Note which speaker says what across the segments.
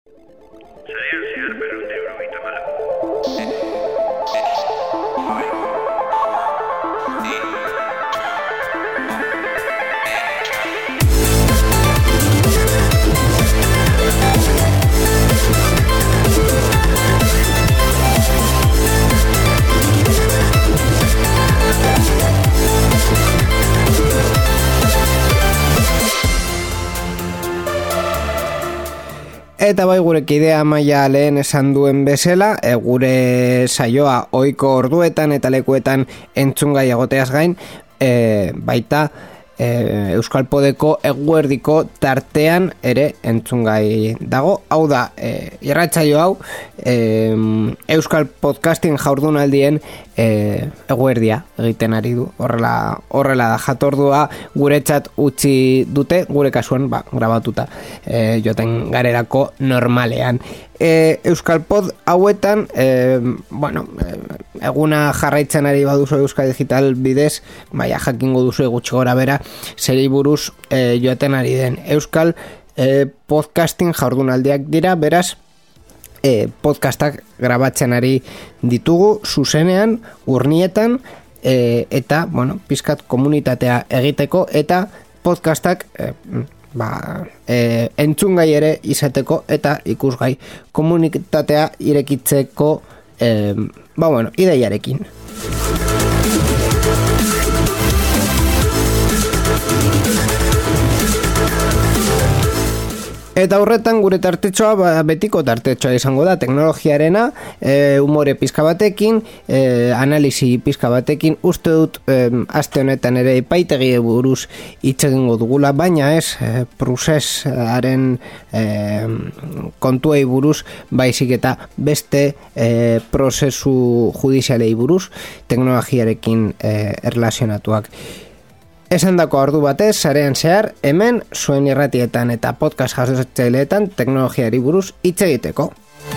Speaker 1: Sarean zehar 294.
Speaker 2: Eta bai, gure kidea Amaia lehen esan duen bezala, gure saioa ohiko orduetan eta lekuetan entzungai egoteaz gain, baita Euskal Podeko eguerdiko tartean ere entzungai dago. Hau da, irratsaio hau Euskal Podcasting jardunaldien eguerdia egiten ari du. Horrela da, jatordua guretzat utzi dute, gure kasuan grabatuta joten garerako normalean. Euskal Pod hauetan eguna jarraitzen ari baduzu Euskal Digital bidez, jakingo duzu gutxi gora bera zeri buruz joaten ari den. Euskal Podcasting jardunaldiak dira, beraz podcastak grabatzen ari ditugu zuzenean, urnietan, eta pizkat komunitatea egiteko eta podcastak entzungai ere izateko eta ikusgai komunitatea irekitzeko ideiarekin. Eta horretan gure tartetxoa betiko tartetxoa izango da, teknologiarena, umore pizka batekin, analisi pizka batekin. Uste dut aste honetan ere epaitegi buruz hitz egingo dugula, baina ez procesaren kontuei buruz, baizik eta beste prozesu judizialei buruz, teknologiarekin erlazionatuak. Esan dako ordu batez, sarean zehar, hemen zuen irratietan eta podcast jasotzaileetan teknologiari buruz hitz egiteko.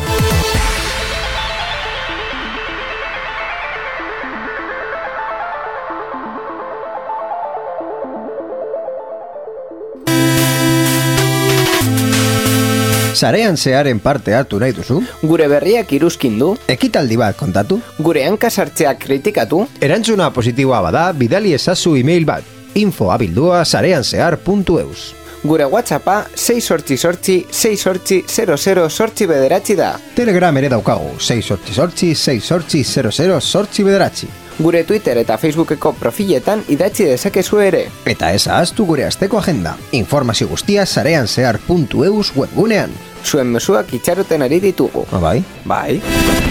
Speaker 3: Sarean zearen parte hartu nahi duzu?
Speaker 2: Gure berriak iruzkindu?
Speaker 3: Ekitaldi bat kontatu?
Speaker 2: Gure hankasartzeak kritikatu?
Speaker 3: Erantzuna positiboa bada, bidali ezazu email bat, info@sareanzehar.eus.
Speaker 2: Gure WhatsAppa 688-688-00 da.
Speaker 3: Telegram ere daukagu, 688-688-00
Speaker 2: Gure Twitter eta Facebookeko profiletan idatzi dezakezu ere.
Speaker 3: Eta ez ahaztu gure asteko agenda. Informazio guztia sareanzehar.eus webgunean.
Speaker 2: Zuen mezuak itxaroten ari ditugu.
Speaker 3: Bai?
Speaker 2: Bai.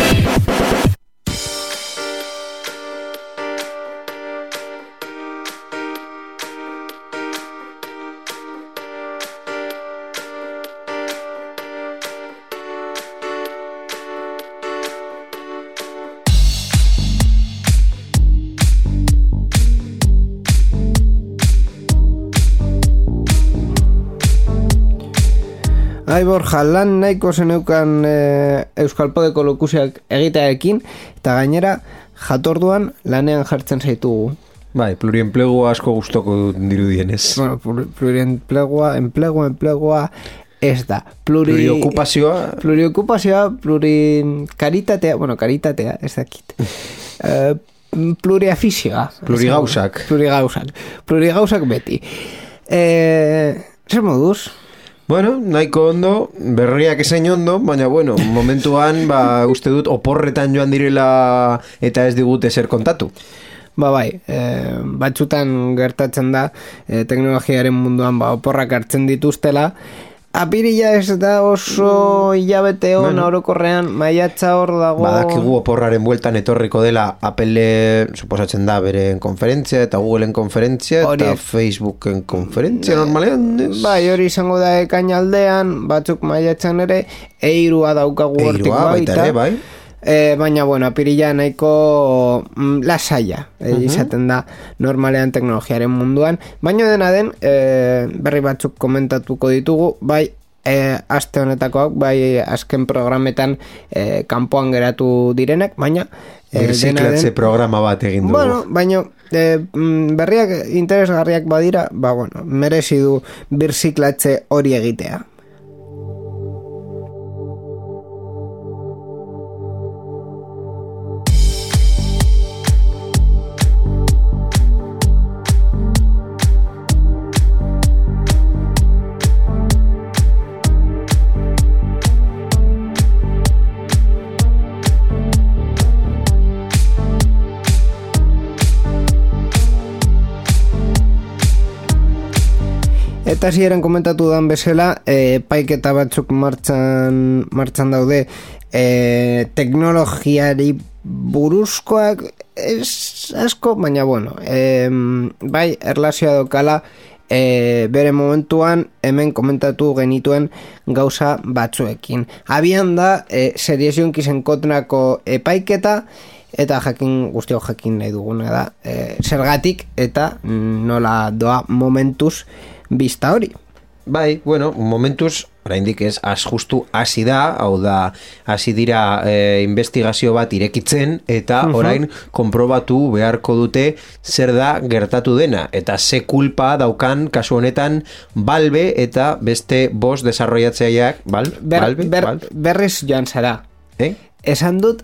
Speaker 2: Borja, lan nahiko zeneukan Euskal Podeko lokuziak egitearekin, eta gainera jatorduan lanean jartzen zaitugu.
Speaker 3: Bai, plurienplegua asko gustoko dirudienez.
Speaker 2: Bueno, enplegua ez da.
Speaker 3: Pluriokupazioa,
Speaker 2: karitatea, ez dakit. Pluriafizioa. Plurigauzak beti. Zer moduz?
Speaker 3: Bueno, nahiko ondo, berriak esain ondo, baina momentuan uste dut oporretan joan direla eta ez digute zer kontatu.
Speaker 2: Bai, batzutan gertatzen da teknologiaren munduan oporrak hartzen dituztela. Apirila ez da oso hilabete hon orokorrean, maiatza hor dago.
Speaker 3: Badakigu oporraren bueltan etorriko dela Apple, suposatzen da, beren konferentzia eta Googleen konferentzia eta Facebooken konferentzia normalean.
Speaker 2: Bai, hori izango da ekainaldean, batzuk maiatzan ere, eirua daukagu hortik baita.
Speaker 3: Bai.
Speaker 2: Baina, apirila nahiko lasaia izaten da normalean teknologiaren munduan. Baina dena den, berri batzuk komentatuko ditugu, bai, aste honetakoak, bai, azken programetan kanpoan geratu direnak, baina
Speaker 3: birziklatze programa bat egin dugu.
Speaker 2: Baina berriak interesgarriak badira, merezi du birziklatze hori egitea. eta hasieran komentatu dan bezala, epaiketa batzuk martxan daude, teknologiari buruzkoak ez asko, baina bueno, bai, erlazioa dokala, bere momentuan hemen komentatu genituen gauza batzuekin. Abian da, Series Yonkisen kontrako epaiketa, eta guztiok jakin nahi duguna da, zergatik eta nola doa momentuz bista hori.
Speaker 3: Bai, bueno, momentuz, oraindik ez, justu hasi da, hau da, hasi dira investigazio bat irekitzen, eta orain konprobatu beharko dute zer da gertatu dena, eta ze kulpa daukan kasu honetan Valve eta beste bost desarrollatzaileak,
Speaker 2: berriz joan zara. Esan dut,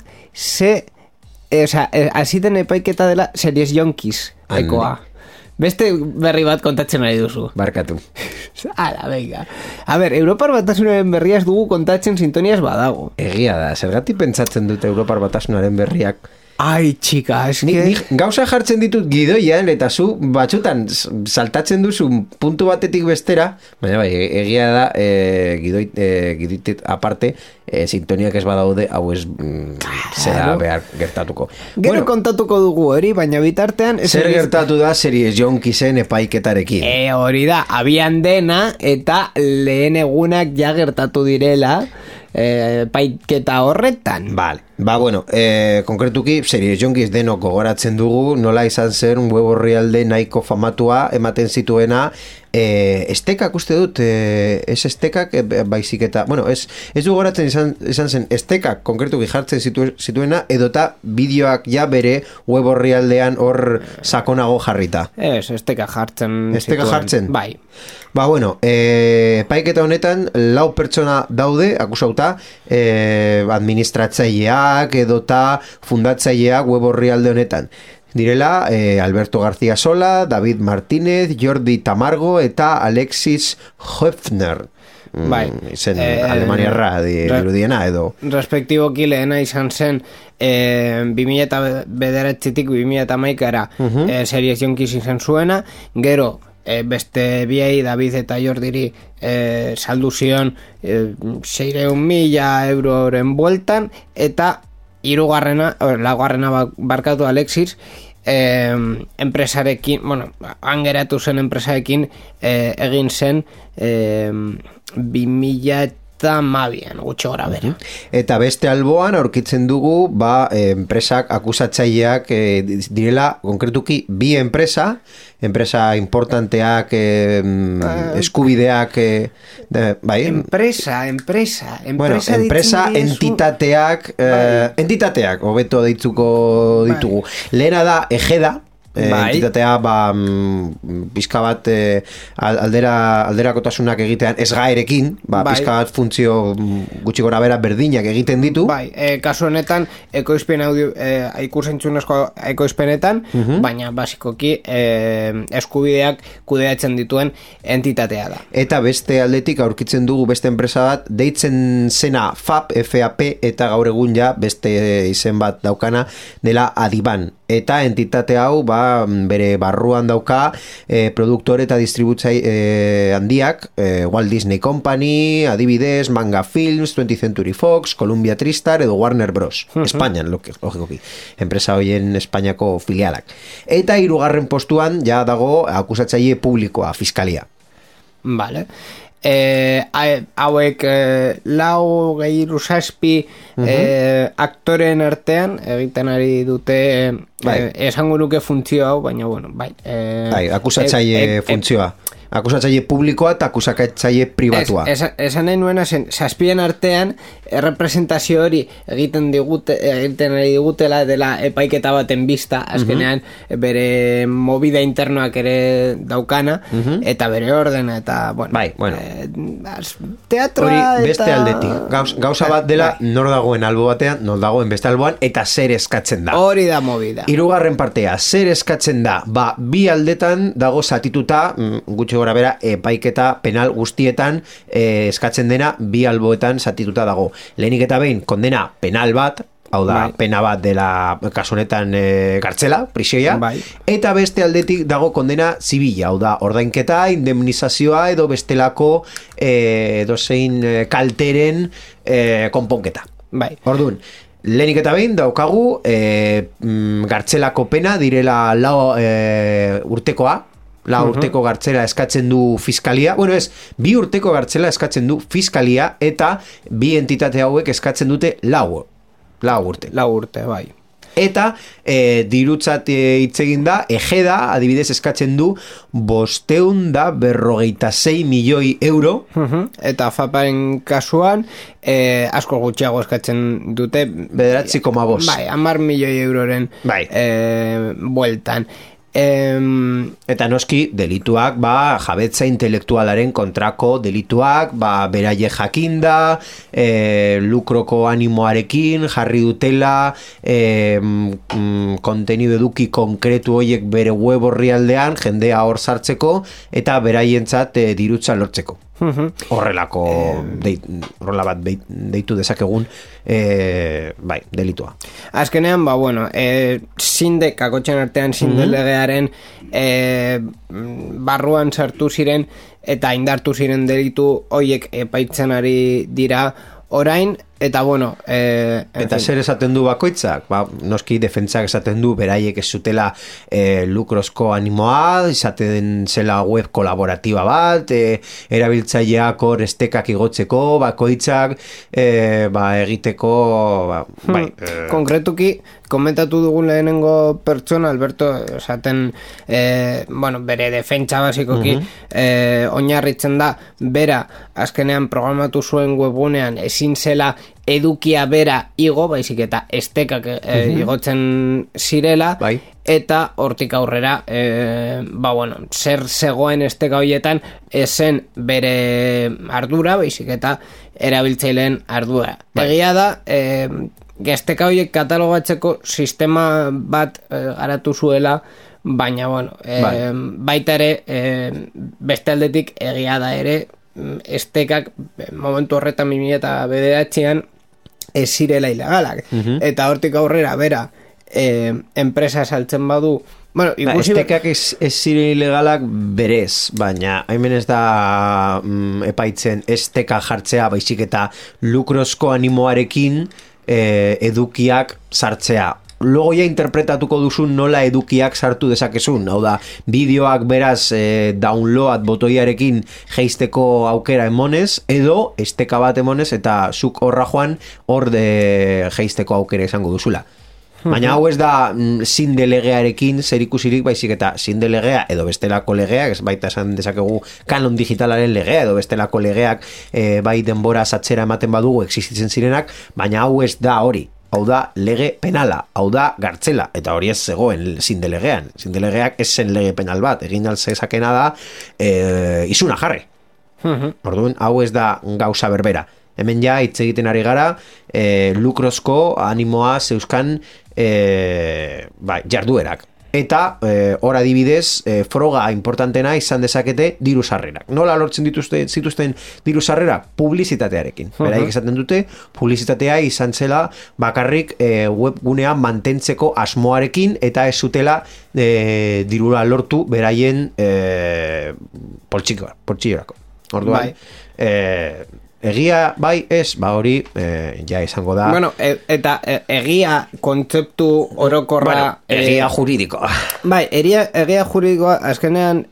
Speaker 2: hasi den epaiketa dela Series Yonkis ekoa. Beste berri bat kontatzen ari duzu.
Speaker 3: Barkatu.
Speaker 2: Ala, venga. A ber, Europar Batasunaren berriaz dugu kontatzen sintoniaz badago.
Speaker 3: Egia da, zergatik pentsatzen dute Europar Batasunaren berriak.
Speaker 2: Ai, txika, eski...
Speaker 3: Nik gauza jartzen ditut gidoian, eta zu batzutan saltatzen duzu puntu batetik bestera, baina bai, egia da, gidoitet aparte, sintoniak ez badaude, hau ez zera behar gertatuko.
Speaker 2: Gero kontatuko dugu hori, baina bitartean...
Speaker 3: Zer gertatu da Series Yonkisen epaiketarekin?
Speaker 2: Hori da, abian dena, eta lehen egunak ja gertatu direla... paiketa horretan.
Speaker 3: Vale. Bueno, konkretuki Series Yonkis denok gogoratzen dugu nola izan zen web orrialde nahiko famatua ematen zituena, estekak uste dut, ez estekak baizik eta, bueno, ez du gogoratzen izan zen estekak konkretuki jartzen zituena, edota bideoak ja bere web orrialdean hor sakonago jarrita.
Speaker 2: Ez, estekak jartzen.
Speaker 3: Estekak jartzen?
Speaker 2: Bai.
Speaker 3: Bueno, paiketa honetan 4 pertsona daude akusauta, administratzaileak edota fundatzaileak web orrialde honetan. Direla, Alberto García Sola, David Martínez, Jordi Tamargo eta Alexis Höfner.
Speaker 2: Bai.
Speaker 3: Izen Alemaniarra dirudiena edo.
Speaker 2: Respektiboki lehena izan zen 2009-tik 2011-ara Series Yonkis izan zuena, gero beste biei David eta Jordiri saldu zion 600.000 euroren bueltan, eta laugarrena barkatu Alexis enpresarekin, bueno, hangeratu zen enpresarekin egin zen 2012an, gutxo gora bera.
Speaker 3: Eta beste alboan aurkitzen dugu enpresak akusatzaileak direla konkretuki bi enpresa importanteak, eskubideak bai.
Speaker 2: Enpresa
Speaker 3: bueno, enpresa entitateak hobeto deitzuko ditugu. Lehena da Egeda, entitatea pizka bat alderakotasunak egitean ezgaerekin, pizka bat funtzio gutxi gora bera berdinak egiten ditu.
Speaker 2: Bai, kasu honetan ekoizpen audio ikusentzunezko ekoizpenetan, baina basikoki eskubideak kudeatzen dituen entitatea da.
Speaker 3: Eta beste aldetik aurkitzen dugu beste enpresa bat deitzen zena FAP, eta gaur egun ja beste izen bat daukana dela Adiban. Eta entitate hau bere barruan dauka produktore eta distributzai handiak, Walt Disney Company, adibidez, Manga Films, 20th Century Fox, Columbia TriStar edo Warner Bros. Espainian, logikoki. Enpresa hoien Espainiako filialak. Eta 3. postuan ja dago akusatzaile publikoa, fiskalia.
Speaker 2: Vale. Hauek 4-6 aktoren artean egiten ari dute esango nuke funtzio hau, baina bueno, bai.
Speaker 3: Akusatzaile funtzioa. Akusatzaile publikoa eta akusatzaile pribatua.
Speaker 2: Esan nahi nuena zen, 7 artean errepresentazio hori egiten ari digutela dela epaiketa baten bista, azkenean bere movida internoak ere daukana, eta bere ordena, eta bueno, teatroa
Speaker 3: hori beste aldetik. Gauza bat dela nor dagoen albo batean, nor dagoen beste alboan, eta zer eskatzen da.
Speaker 2: Hori da movida.
Speaker 3: 3. partea, zer eskatzen da? Bi aldetan dago zatituta, gutxi gora bera, epaiketa penal guztietan eskatzen dena bi alboetan zatituta dago. Lehenik eta behin kondena penal bat, hau da,
Speaker 2: Bai.
Speaker 3: pena bat dela kasunetan kartzela, prisioia,
Speaker 2: Bai.
Speaker 3: eta beste aldetik dago kondena zibila, hau da, ordainketa, indemnizazioa edo bestelako dozein kalteren konponketa.
Speaker 2: Bai.
Speaker 3: Orduan, lehenik eta behin daukagu gartzelako pena direla urtekoa, urteko gartzela eskatzen du fiskalia, bueno ez, 2 urteko gartzela eskatzen du fiskalia eta 2 entitate hauek eskatzen dute 4 urte.
Speaker 2: 4 urte, bai.
Speaker 3: Eta dirutzat hitz egin da, Ejeda adibidez eskatzen du 546 milioi euro.
Speaker 2: Eta FAParen kasuan asko gutxiago eskatzen dute
Speaker 3: 9,5.
Speaker 2: Bai, 10 milioi euroren
Speaker 3: Bai.
Speaker 2: bueltan.
Speaker 3: Eta noski delituak jabetza intelektualaren kontrako delituak beraie jakinda, lukroko animoarekin jarri dutela kontenido eduki konkretu horiek bere web orrialdean jendea hor sartzeko eta beraientzat dirutza lortzeko. Horrelako horrela bat deitu dezakegun delitua.
Speaker 2: Azkenean, zinde, kakotxen artean zinde legearen barruan sartu ziren eta indartu ziren delitu hoiek epaitzen ari dira orain, eta
Speaker 3: eta zer esaten du bakoitzak? Noski defentsak esaten du beraiek ez zutela lukrozko animoa, izaten zela web kolaboratiba bat, erabiltzaileak hor estekak igotzeko, bakoitzak egiteko
Speaker 2: konkretuki komentatu dugun lehenengo pertsona Alberto esaten bere defentsa basikoki oinarritzen da bera azkenean programatu zuen webgunean ezin zela edukia bera igo, baizik eta estekak igotzen zirela,
Speaker 3: bai.
Speaker 2: Eta hortik aurrera zer zegoen esteka horietan esen bere ardura, baizik eta erabiltzaileen ardura.
Speaker 3: Bai.
Speaker 2: Egia da esteka horiek katalogatzeko sistema bat garatu zuela, baina baita ere beste aldetik egia da ere estekak momentu horretan 2009an ez zirela ilegalak. Eta hortik aurrera bera enpresa saltzen badu
Speaker 3: estekak ez ziren ilegalak berez, baina hemen ez da epaitzen esteka jartzea, baizik eta lukrozko animoarekin edukiak sartzea. Logo ja interpretatuko duzun nola edukiak sartu dezakezun, hau da, bideoak beraz download botoiarekin jeisteko aukera emonez, edo esteka bat emonez eta zuk horra joan hor jeisteko aukera izango duzula. Baina hau ez da zinde legearekin zerikusirik, baizik eta zinde legea edo bestelako legeak, ez baita esan dezakegu kanon digitalaren legea edo bestelako legeak bai denbora atzera ematen badugu existitzen zirenak, baina hau ez da hori. Hau da lege penala, hau da gartzela, eta hori ez zegoen zinde legean. Zinde legeak ez zen lege penal bat, egin altzezakena da izuna jarri. Orduan, hau ez da gauza berbera. Hemen ja hitz egiten ari gara lukrozko animoa zeuzkan jarduerak. Eta hor adibidez froga importantena izan dezakete diru sarrerak. Nola lortzen zituzten diru sarrerak? Publizitatearekin. Beraik esaten dute, publizitatea izan zela bakarrik webgunean mantentzeko asmoarekin eta ez zutela dirura lortu beraien poltsillorako. Orduan, egia bai ez, hori ja izango da.
Speaker 2: Eta egia kontzeptu orokorra
Speaker 3: egia juridikoa.
Speaker 2: Bai, egia juridikoa azkenean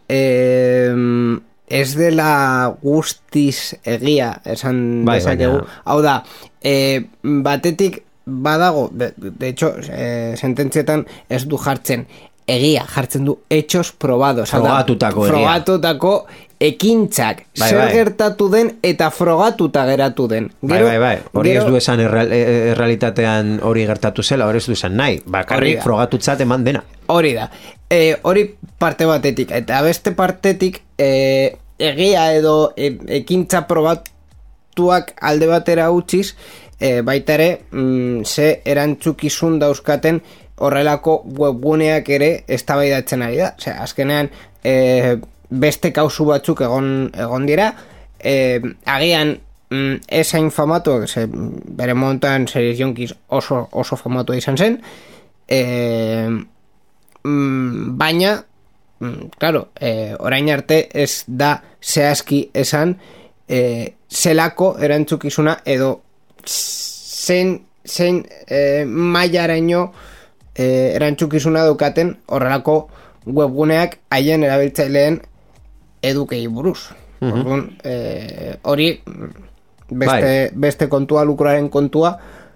Speaker 2: ez dela guztiz egia esan dezakegu. Hau da, batetik badago, de hecho, sententzietan ez du jartzen egia, jartzen du hechos probados. Frogatutako ekintzak, zer gertatu den eta frogatuta geratu den.
Speaker 3: Bai. Hori ez du esan errealitatean hori gertatu zela, hori ez du esan nahi. Bakarrik frogatutzat eman dena.
Speaker 2: Hori da. Hori parte batetik. Eta beste partetik egia edo ekintza probatuak alde batera utziz, baita ere ze erantzukizun dauzkaten horrelako webguneak ere eztabaidatzen ari da. Osea, azkenean beste kausu batzuk egon dira, agian esain famatu, bere momentuan Series Junkies oso famatu izan zen, baina, claro, orain arte ez da zehazki esan zelako erantzukizuna edo zein mailaraino erantzukizuna daukaten horrelako webguneak haien erabiltzaileen edukei buruz. Orduan, hori beste kontua, lukuraren kontua,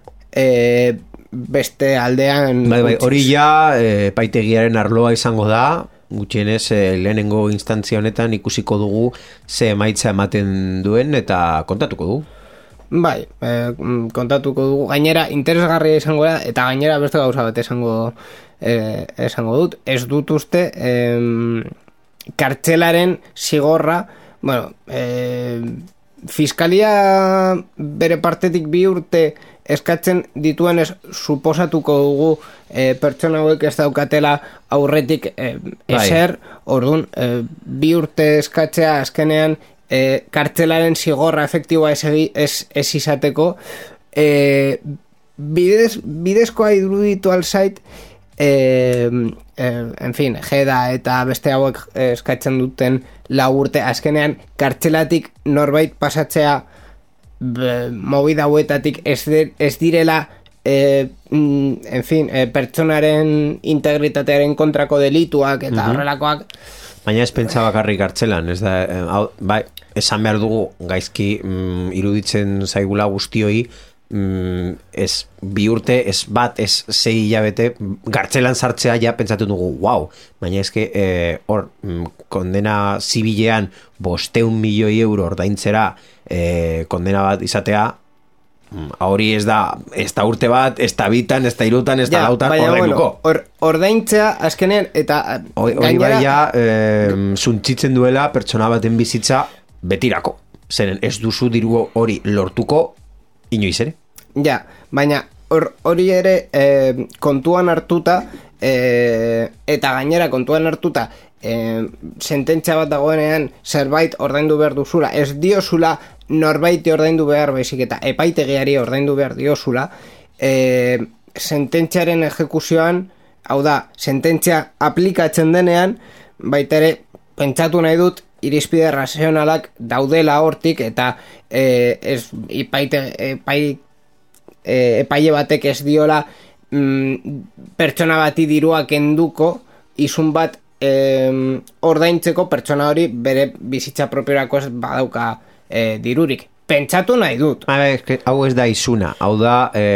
Speaker 2: beste aldean...
Speaker 3: Bai, hori ja epaitegiaren arloa izango da, gutxienez lehenengo instantzia honetan ikusiko dugu ze emaitza ematen duen eta kontatuko dugu.
Speaker 2: Bai, kontatuko dugu. Gainera, interesgarria izango da, eta gainera beste gauza bat esango dut. Ez dut uste, kartzelaren zigorra, bueno, fiskalia bere partetik 2 urte eskatzen dituenez suposatuko dugu pertsona hauek ez daukatela aurretik ezer, orduan 2 urte eskatzea azkenean kartzelaren zigorra efektiboa ez izateko bidezkoa iruditu alzait en fin, Jeda eta beste hauek eskatzen duten 4 urte azkenean kartzelatik norbait pasatzea movida hauetatik ez direla en fin, pertsonaren integritatearen kontrako delituak eta horrelakoak.
Speaker 3: Baina ez pentsa bakarrik kartzelan, ez da, bai, esan behar dugu gaizki iruditzen zaigula guztioi, ez 2 urte, ez bat, ez 6 hilabete, kartzelan sartzea ja pentsatu dugu, wow, baina eske hor kondena zibilean 500 milioi euro ordaintzera kondena bat izatea, hori ez da urte bat, ez da bitan, ez da irutan, ez da lautan, ordainduko.
Speaker 2: Ordaintzea azkenean, eta
Speaker 3: hori bai ja zuntzitzen duela pertsona baten bizitza betirako. Zeren ez duzu diru hori lortuko inoiz ere.
Speaker 2: Ja, baina hori ere kontuan hartuta eta gainera kontuan hartuta sententzia bat dagoenean zerbait ordaindu behar duzula, ez diozula norbaiti ordaindu behar baizik eta epaitegiari ordaindu behar diozula, sententziaren ejekuzioan, hau da, sententzia aplikatzen denean, baita ere, pentsatu nahi dut, irizpide razionalak daudela hortik eta epaile batek ez diola pertsona bati dirua kenduko izun bat ordaintzeko pertsona hori bere bizitza propiorako ez badauka dirurik. Pentsatu nahi dut.
Speaker 3: Hau ez da izuna, hau da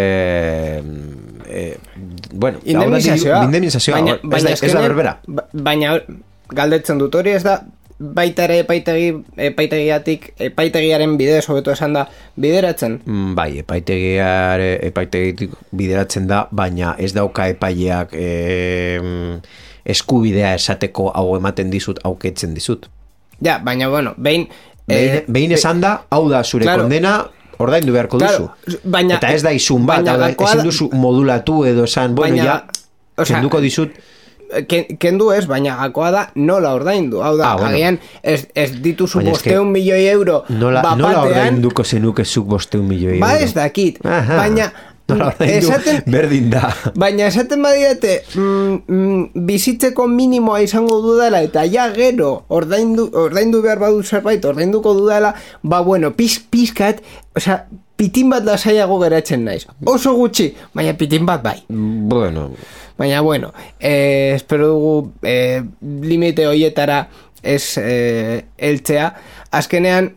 Speaker 3: bueno, indemnizazioa, ez da berbera.
Speaker 2: Baina galdetzen dut, hori ez da baita ere epaitegiaren bidez hobeto esan da bideratzen?
Speaker 3: Bai, epaitegitik bideratzen da, baina ez dauka epaileak eskubidea esateko hau ematen dizut, auketzen dizut.
Speaker 2: Ja, baina bueno,
Speaker 3: behin esan da, hau da zure kondena, ordaindu beharko duzu. Baina, eta ez da izun bat, ezin duzu modulatu edo esan, bueno, ja, kenduko dizut.
Speaker 2: Kendu ez, baina gakoa da nola ordaindu. Hau da, agian ez dituzu 500 milioi euro bapatean. Nola
Speaker 3: ordainduko zenuke zuk 500 milioi euro?
Speaker 2: Ba ez dakit, baina
Speaker 3: berdin da.
Speaker 2: Baina esaten badiate bizitzeko minimoa izango dudala eta ja gero ordaindu behar badu zerbait, ordainduko dudala, ba bueno, pizkat, osea, pitin bat lasaiago geratzen naiz. Oso gutxi, baina pitin bat bai. Baina bueno, espero dugu limite hoietara ez heltzea. Azkenean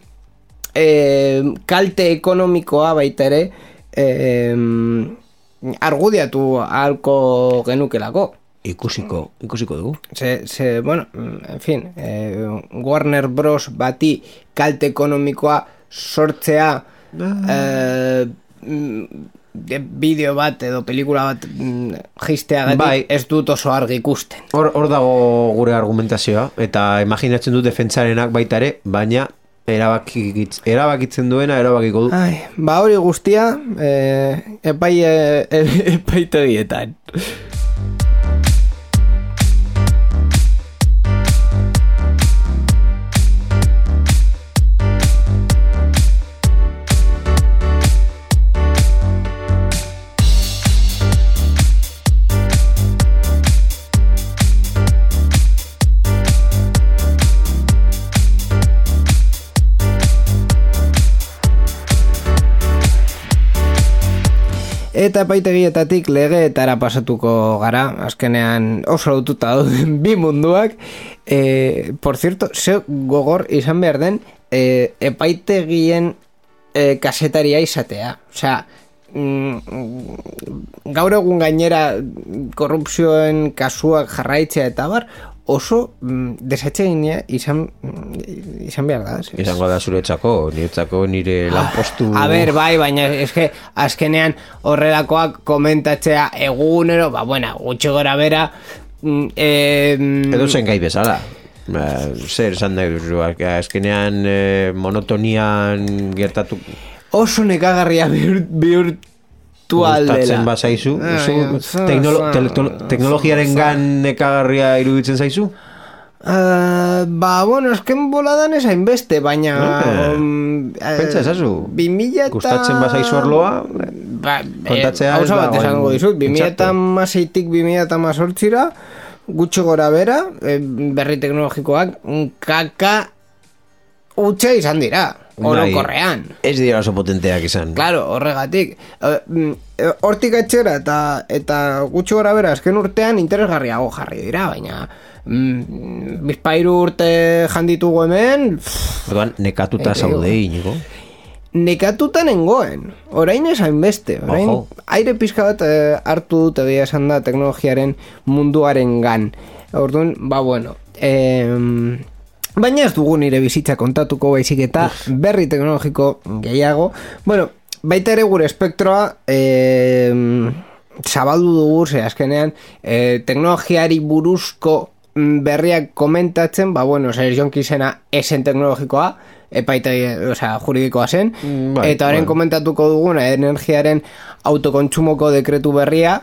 Speaker 2: kalte ekonomikoa baita ere argudiatu ahalko genukelako.
Speaker 3: Ikusiko dugu.
Speaker 2: Bueno, en fin, Warner Bros. Bati kalte ekonomikoa sortzea bideo bat edo pelikula bat jisteagatik ez dut oso argi ikusten.
Speaker 3: Hor dago gure argumentazioa, eta imaginatzen dut defentsarenak baita ere, baina erabakitzen duena erabakiko du.
Speaker 2: Ba hori guztia epaitegietan. Eta epaitegietatik legeetara pasatuko gara, azkenean oso lotuta dauden bi munduak. Por cierto, ze gogor izan behar den epaitegien kasetaria izatea. Osea, gaur egun gainera korrupzioen kasuak jarraitzea eta bar, oso desatsegina izan behar da.
Speaker 3: Izango da zuretzako, niretzako nire lanpostu...
Speaker 2: A ber, bai, baina eske azkenean horrelakoak komentatzea egunero, gutxi gora bera...
Speaker 3: Edo zen gai bezala. Zer esan da, azkenean monotonian gertatu... Oso
Speaker 2: nekagarria bihurtu aldela.
Speaker 3: Gustatzen bazaizu? Teknologiaren gan nekagarria iruditzen zaizu?
Speaker 2: Esken boladan ez hainbeste, baina...
Speaker 3: Pentsa ezazu? Gustatzen bazaizu arloa? Kontatzea ez da...
Speaker 2: Hauza bat esango dizut, 2006-tik 2018-ra, gutxi gora bera, berri teknologikoak, kaka utxa izan dira. Orokorrean.
Speaker 3: Ez dira oso potenteak izan.
Speaker 2: Claro, horregatik. Hortik atxera eta gutxi gora bera azken urtean interesgarriago jarri dira, baina bizpairu urte janditugu hemen...
Speaker 3: Orduan, nekatuta zaude Iñigo?
Speaker 2: Nekatuta nengoen. Orain ez hainbeste. Orain aire pizka bat hartu dut egia esan da teknologiaren munduaren gan. Orduan, baina ez dugu nire bizitza kontatuko baizik eta berri teknologiko gehiago. Baita ere gure espektroa zabaldu dugu, azkenean teknologiari buruzko berriak komentatzen, Ser Jonkisena esen teknologikoa, juridikoa zen, eta horren komentatuko duguna energiaren autokontsumoko dekretu berria,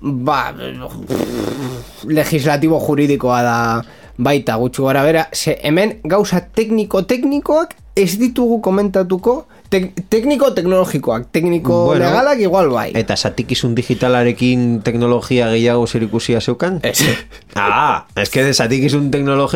Speaker 2: legislatibo juridikoa da baita gutxi gora bera, hemen gauza teknikoak ez ditugu komentatuko, tekniko-teknologikoak, tekniko-legalak igual bai.
Speaker 3: Eta zatikizun digitalarekin teknologia gehiago zerikusia zeukan?
Speaker 2: Ez.
Speaker 3: Ez que zatikizun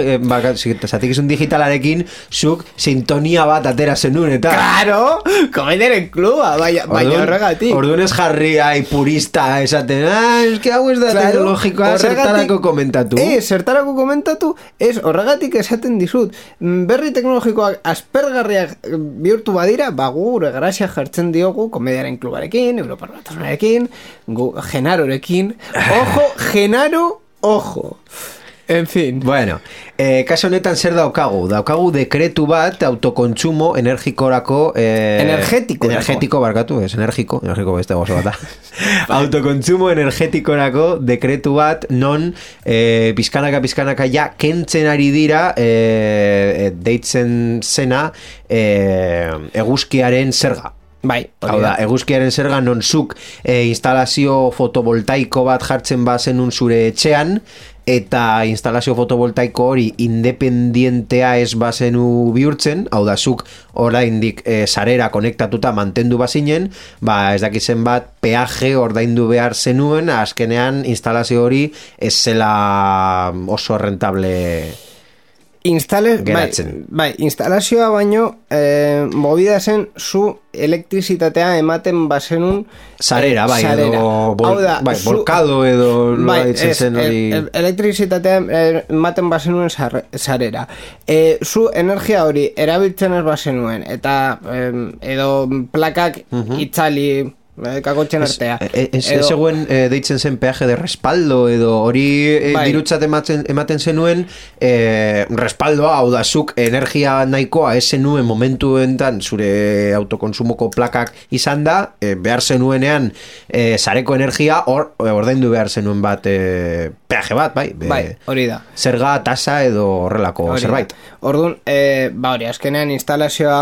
Speaker 3: digitalarekin zuk sintonia bat atera zenun, eta...
Speaker 2: Claro, komenderen kluba, baina horregatik.
Speaker 3: Orduan ez jarria purista esaten, ez que hau ez da teknologikoa, zertarako komentatu.
Speaker 2: Zertarako komentatu, horregatik esaten dizut, berri teknologikoak aspergarriak bihurtu badira, gure grazia jartzen diogu komediaren klubarekin, Europar Batasunarekin, Genarorekin. Ojo, Genaro, ojo. En fin.
Speaker 3: Bueno, kaso honetan zer daukagu? Daukagu dekretu bat autokontsumo energikorako... Energetiko barkatu, ez energiko beste gozo bata. Autokontsumo energetikorako dekretu bat non pizkanaka ja kentzen ari dira deitzen zena eguzkiaren zerga.
Speaker 2: Bai,
Speaker 3: hau da, eguzkiaren zerga non zuk instalazio fotovoltaiko bat jartzen bazenun zure etxean, eta instalazio fotovoltaiko hori independientea ez bazenu bihurtzen, hau da, zuk oraindik sarera konektatuta mantendu bazinen, ez dakizen bat peaje ordaindu behar zenuen, azkenean instalazio hori ez zela oso rentable geratzen.
Speaker 2: Bai, instalazioa baino movida zen zu elektrizitatea ematen bazenun
Speaker 3: sarera, edo volkado edo zen hori...
Speaker 2: elektrizitatea ematen bazenuen sarera. Zu energia hori erabiltzen ez bazenuen eta edo plakak itzali kakotxen artea.
Speaker 3: Seguen deitzen zen peaje de respaldo edo hori dirutzat ematen zenuen respaldoa, hau da, zuk energia nahikoa ez zenuen momentu enten zure autokonsumoko plakak izan da, behar zenuenean sareko energia ordaindu behar zenuen bat peaje bat, bai,
Speaker 2: hori da.
Speaker 3: Zerga, tasa edo horrelako zerbait.
Speaker 2: Orduan, hori, azkenean instalazioa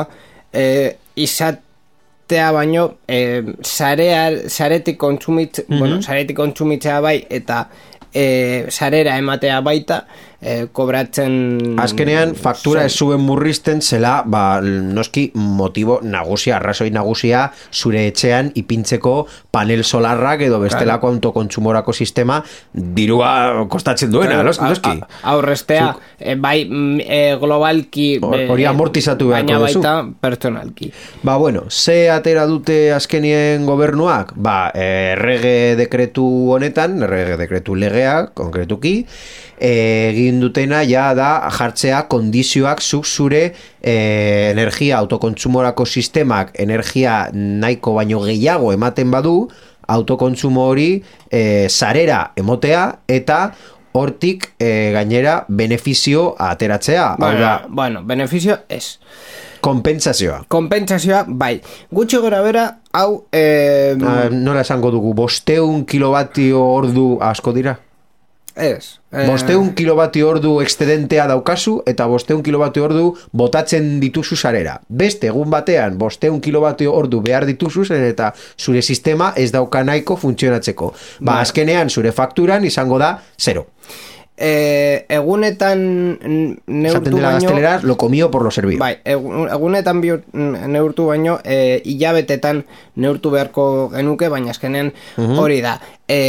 Speaker 2: baino saretik kontsumitzea bai eta sarera ematea baita kobratzen...
Speaker 3: Azkenean, faktura ez zuen murrizten zela, noski motibo nagusia, arrazoi nagusia, zure etxean ipintzeko panel solarrak edo bestelako autokontsumorako sistema dirua kostatzen duena, noski.
Speaker 2: Aurrestea, bai globalki...
Speaker 3: Hori amortizatu beharko duzu.
Speaker 2: Baina baita personalki.
Speaker 3: Bueno, ze atera dute azkenien gobernuak? Errege dekretu honetan, errege dekretu legea, konkretuki, egin dutena ja da jartzea kondizioak zure energia autokontsumorako sistemak energia nahiko baino gehiago ematen badu, autokontsumo hori sarera emotea eta hortik gainera benefizio ateratzea.
Speaker 2: Bueno, benefizio ez.
Speaker 3: Konpentsazioa,
Speaker 2: bai. Gutxi gora bera, hau...
Speaker 3: nola esango dugu, 500 kilovatio ordu asko dira?
Speaker 2: Ez.
Speaker 3: 500 kilovatio ordu excedentea daukazu eta 500 kilovatio ordu botatzen dituzu sarera. Beste egun batean 500 kilovatio ordu behar dituzu eta zure sistema ez dauka nahiko funtzionatzeko. Azkenean zure fakturan izango da 0.
Speaker 2: Egunetan neurtu baino...
Speaker 3: Gazteleraz, lo comido por lo servido.
Speaker 2: Bai, egunetan neurtu baino, hilabetetan neurtu beharko genuke, baina azkenean hori da.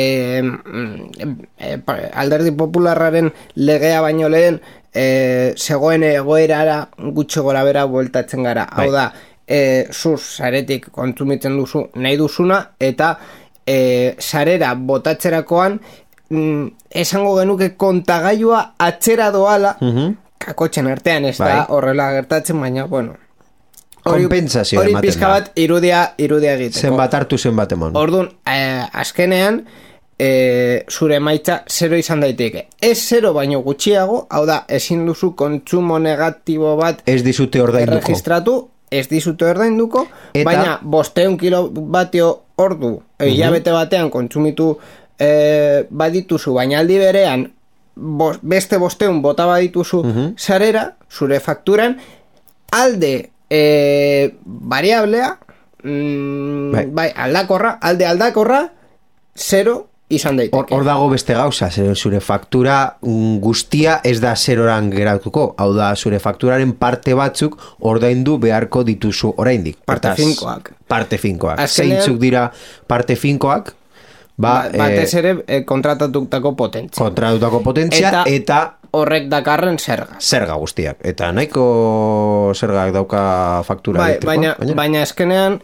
Speaker 2: Alderdi Popularraren legea baino lehen, zegoen egoerara gutxi gora bera bueltatzen gara. Hau da, zuz saretik kontsumitzen duzu nahi duzuna, eta sarera botatzerakoan esango genuke kontagailua atzera doala kakotxen artean, ez da horrela gertatzen, baina, bueno,
Speaker 3: konpentsazio ematen da.
Speaker 2: Hori pizka bat irudia egiteko.
Speaker 3: Zenbat hartu, zenbat emon.
Speaker 2: Orduan, azkenean, zure emaitza 0 izan daiteke. Ez 0 baino gutxiago, hau da, ezin duzu kontsumo negatibo bat
Speaker 3: ez dizute ordainduko.
Speaker 2: Erregistratu, ez dizute ordainduko, baina 500 kilovatio ordu hilabete batean kontsumitu badituzu, baina aldi berean beste 500 bota badituzu sarera, zure fakturan alde variablea bai, aldakorra 0 izan daiteke.
Speaker 3: Hor dago beste gauza, zure faktura guztia ez da 0-ran geratuko, hau da zure fakturaren parte batzuk ordaindu beharko dituzu oraindik.
Speaker 2: Parte finkoak.
Speaker 3: Zeintzuk dira parte finkoak?
Speaker 2: Batez ere kontratatutako potentzia
Speaker 3: eta
Speaker 2: horrek dakarren zerga
Speaker 3: guztiak, eta nahiko zergak dauka faktura elektrikoa,
Speaker 2: baina eskenean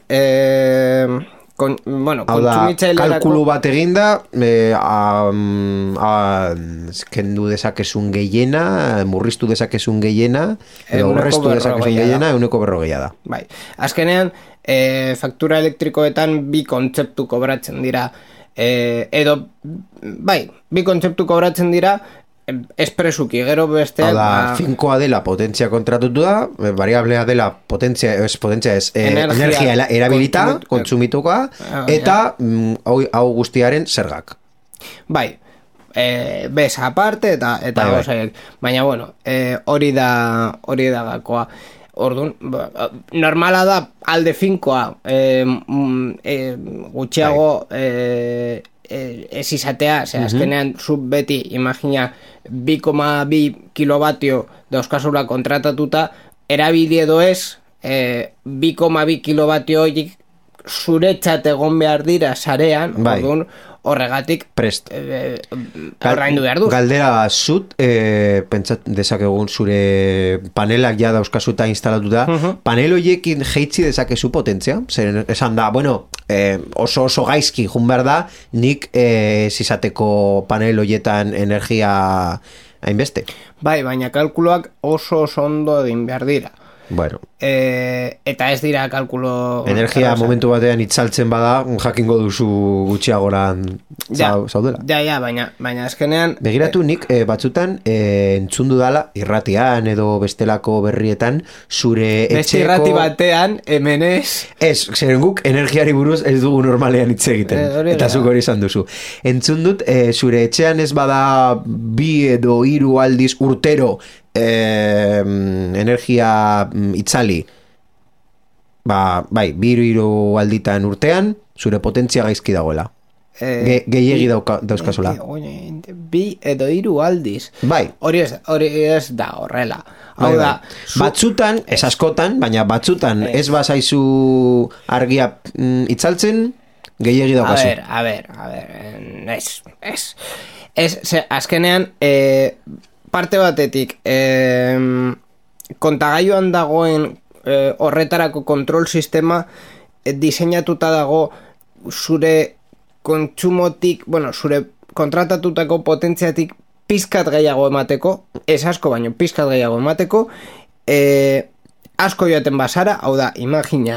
Speaker 2: kontsumitzailerako
Speaker 3: kalkulu bat eginda kendu dezakezun gehiena, murriztu dezakezun gehiena edo horreztu dezakezun gehiena 40% da.
Speaker 2: Bai, azkenean faktura elektrikoetan bi kontzeptu kobratzen dira, bi kontzeptu kobratzen dira espresuki, gero bestean
Speaker 3: finkoa dela potentzia kontratutu da, variablea dela potentzia energia erabilita kontsumitukoa eta hau guztiaren zergak.
Speaker 2: Bai, besa aparte eta gozaiek, baina bueno, hori da gakoa. Orduan, normala da alde finkoa gutxiago ez izatea, azkenean zut beti, imagina 2,2 kilovatio dauzkazula kontratatuta, erabili edo ez 2,2 kilovatio horiek zuretzat egon behar dira sarean, orduan horregatik
Speaker 3: prest
Speaker 2: ordaindu behar du.
Speaker 3: Galdera zut, pentsat dezakegun zure panelak ja dauzkazuta instalatuta, panel horiekin jeitzi dezakezu potentzia, zer esan da, bueno, oso gaizki jun behar da, nik izateko panel horietan energia hainbeste.
Speaker 2: Bai, baina kalkuloak oso ondo egin behar dira.
Speaker 3: Bueno.
Speaker 2: Eta ez dira kalkulo...
Speaker 3: Energia momentu batean itzaltzen bada, jakingo duzu gutxiagoran zaudela.
Speaker 2: Ja, baina azkenean...
Speaker 3: Begiratu nik batzutan entzundu dala irratian edo bestelako berrietan zure etxeko...
Speaker 2: Beste irrati batean, hemen ez...
Speaker 3: Ez, zeren guk energiari buruz ez dugu normalean hitz egiten. Eta zuk hori izan duzu. Entzundut, zure etxean ez bada 2 edo 3 aldiz urtero energia itzali bai, 2 alditan urtean zure potentzia gaizki dagoela. Gehiegi dauzkazula.
Speaker 2: Bi edo 3 aldiz.
Speaker 3: Bai.
Speaker 2: Hori ez da horrela. Hau da,
Speaker 3: batzutan, ez askotan, baina batzutan ez bazaizu argia itzaltzen, gehiegi daukazu.
Speaker 2: A ver, azkenean, parte batetik, kontagailuan dagoen horretarako kontrol sistema diseinatuta dago zure kontsumotik, zure kontratatutako potentziatik pizkat gehiago emateko, ez asko baino pizkat gehiago emateko, asko joaten basara, hau da, imagina,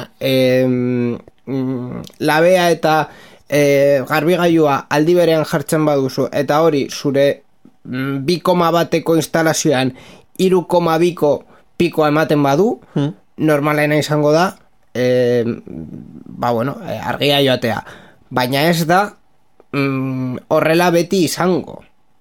Speaker 2: labea eta garbigailua aldi berean jartzen baduzu, eta hori zure 2,1ko instalazioan 3,2ko pikoa ematen badu, normalena izango da, argia joatea. Baina ez da horrela beti izango.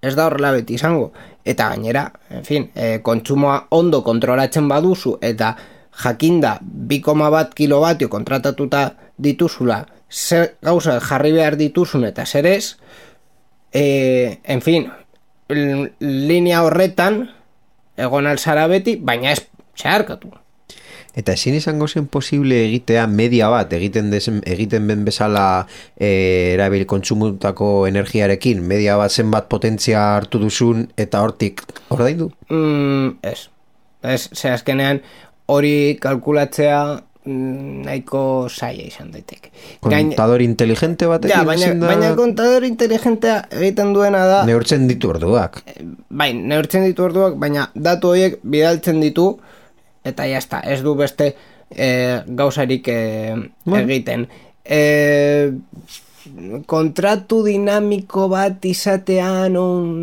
Speaker 2: Eta gainera, kontsumoa ondo kontrolatzen baduzu eta jakinda 2,1 kilovatio kontratatuta dituzula, zer gauza jarri behar dituzun eta zer ez, linea horretan egon alzara beti, baina ez zeharkatu.
Speaker 3: Eta ezin izango zen posible egitea media bat, egiten ben bezala erabil kontsumutako energiarekin, media bat zenbat potentzia hartu duzun eta hortik ordaindu?
Speaker 2: Ez, ze azkenean hori kalkulatzea nahiko zaila izan daiteke.
Speaker 3: Kontador inteligente bat egin
Speaker 2: baina kontador inteligentea egiten duena da...
Speaker 3: Neurtzen ditu orduak.
Speaker 2: Neurtzen ditu orduak, baina datu horiek bidaltzen ditu, eta jazta, ez du beste gauzarik egiten. Kontratu dinamiko bat izatean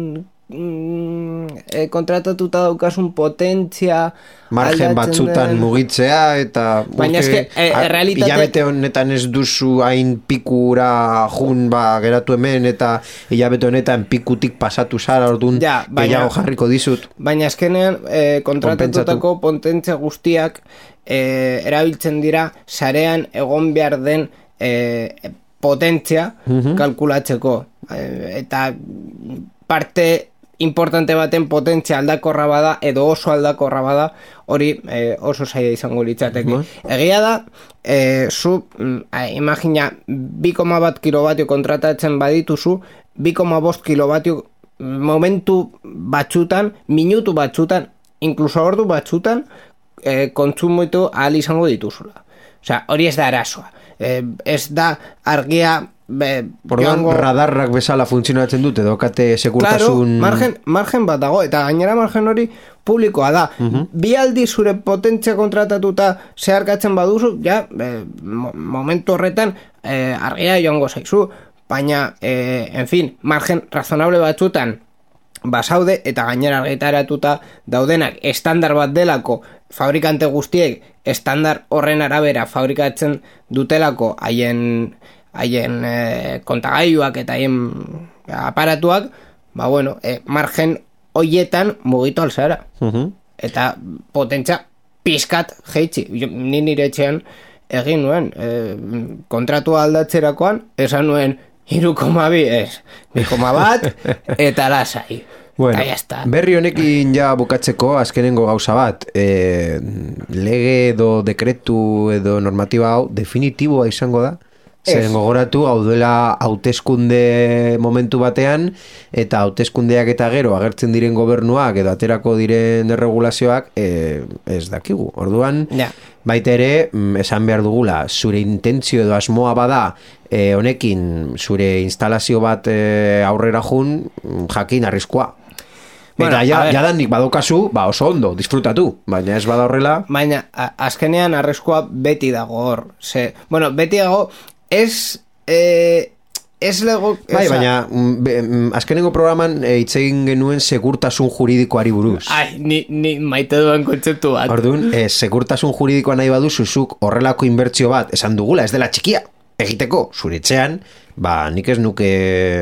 Speaker 2: kontratatuta daukasun potentzia
Speaker 3: margen batzutan mugitzea eta
Speaker 2: baina eske
Speaker 3: hilabete honetan ez duzu hain pikura jun geratu hemen eta hilabete honetan pikutik pasatu zara orduan gehiago jarriko dizut.
Speaker 2: Baina eskenean kontratatutako potentzia guztiak erabiltzen dira sarean egon behar den potentzia kalkulatzeko eta parte importante baten potentzia aldakorra bada edo oso aldakorra bada hori oso zaila izango litzateke. Egia da, zu imagina 2,1 kilovatio kontratatzen badituzu, 2,5 kilovatio momentu batzutan, minutu batzutan, inkluso ordu batzutan kontsumitu ahal izango dituzula. Osea, hori ez da arazoa. Ez da argia
Speaker 3: radarrak bezala funtzionatzen dute dokate segurtasun...
Speaker 2: Claro, margen bat dago, eta gainera margen hori publikoa da. Bi aldi zure potentzia kontratatuta zeharkatzen baduzu, momentu horretan argia joango zaizu, baina, margen razonable batzutan basaude, eta gainera argitaratuta daudenak estandar bat delako fabrikante guztiek estandar horren arabera fabrikatzen dutelako haien kontagailuak eta haien aparatuak, margen hoietan mugitu alzara. Eta potentzia pizkat jeitsi. Ni nire etxean egin nuen. Kontratua aldatzerakoan, esan nuen 3,2 ez, 2,1 eta lasai.
Speaker 3: Berri honekin bukatzeko azkenengo gauza bat, lege edo dekretu edo normatiba hau definitiboa izango da? Zeren gogoratu, hau duela hauteskunde momentu batean, eta hauteskundeak eta gero agertzen diren gobernuak edo aterako diren erregulazioak ez dakigu. Orduan, baita ere, esan behar dugula, zure intentzio edo asmoa bada honekin zure instalazio bat aurrera jun, jakin arriskua. Eta jadanik badokazu, oso ondo, disfrutatu, baina ez bada horrela.
Speaker 2: Baina, azkenean arriskua beti dago hor. Beti dago, ez lego...
Speaker 3: baina azkenengo programan itzegin genuen segurtasun juridikoari buruz.
Speaker 2: Ni maite duen kontzeptu bat.
Speaker 3: Orduan, segurtasun juridikoa nahi baduzuzuk horrelako inbertsio bat, esan dugula, ez dela txikia, egiteko, zure etxean, nik ez nuke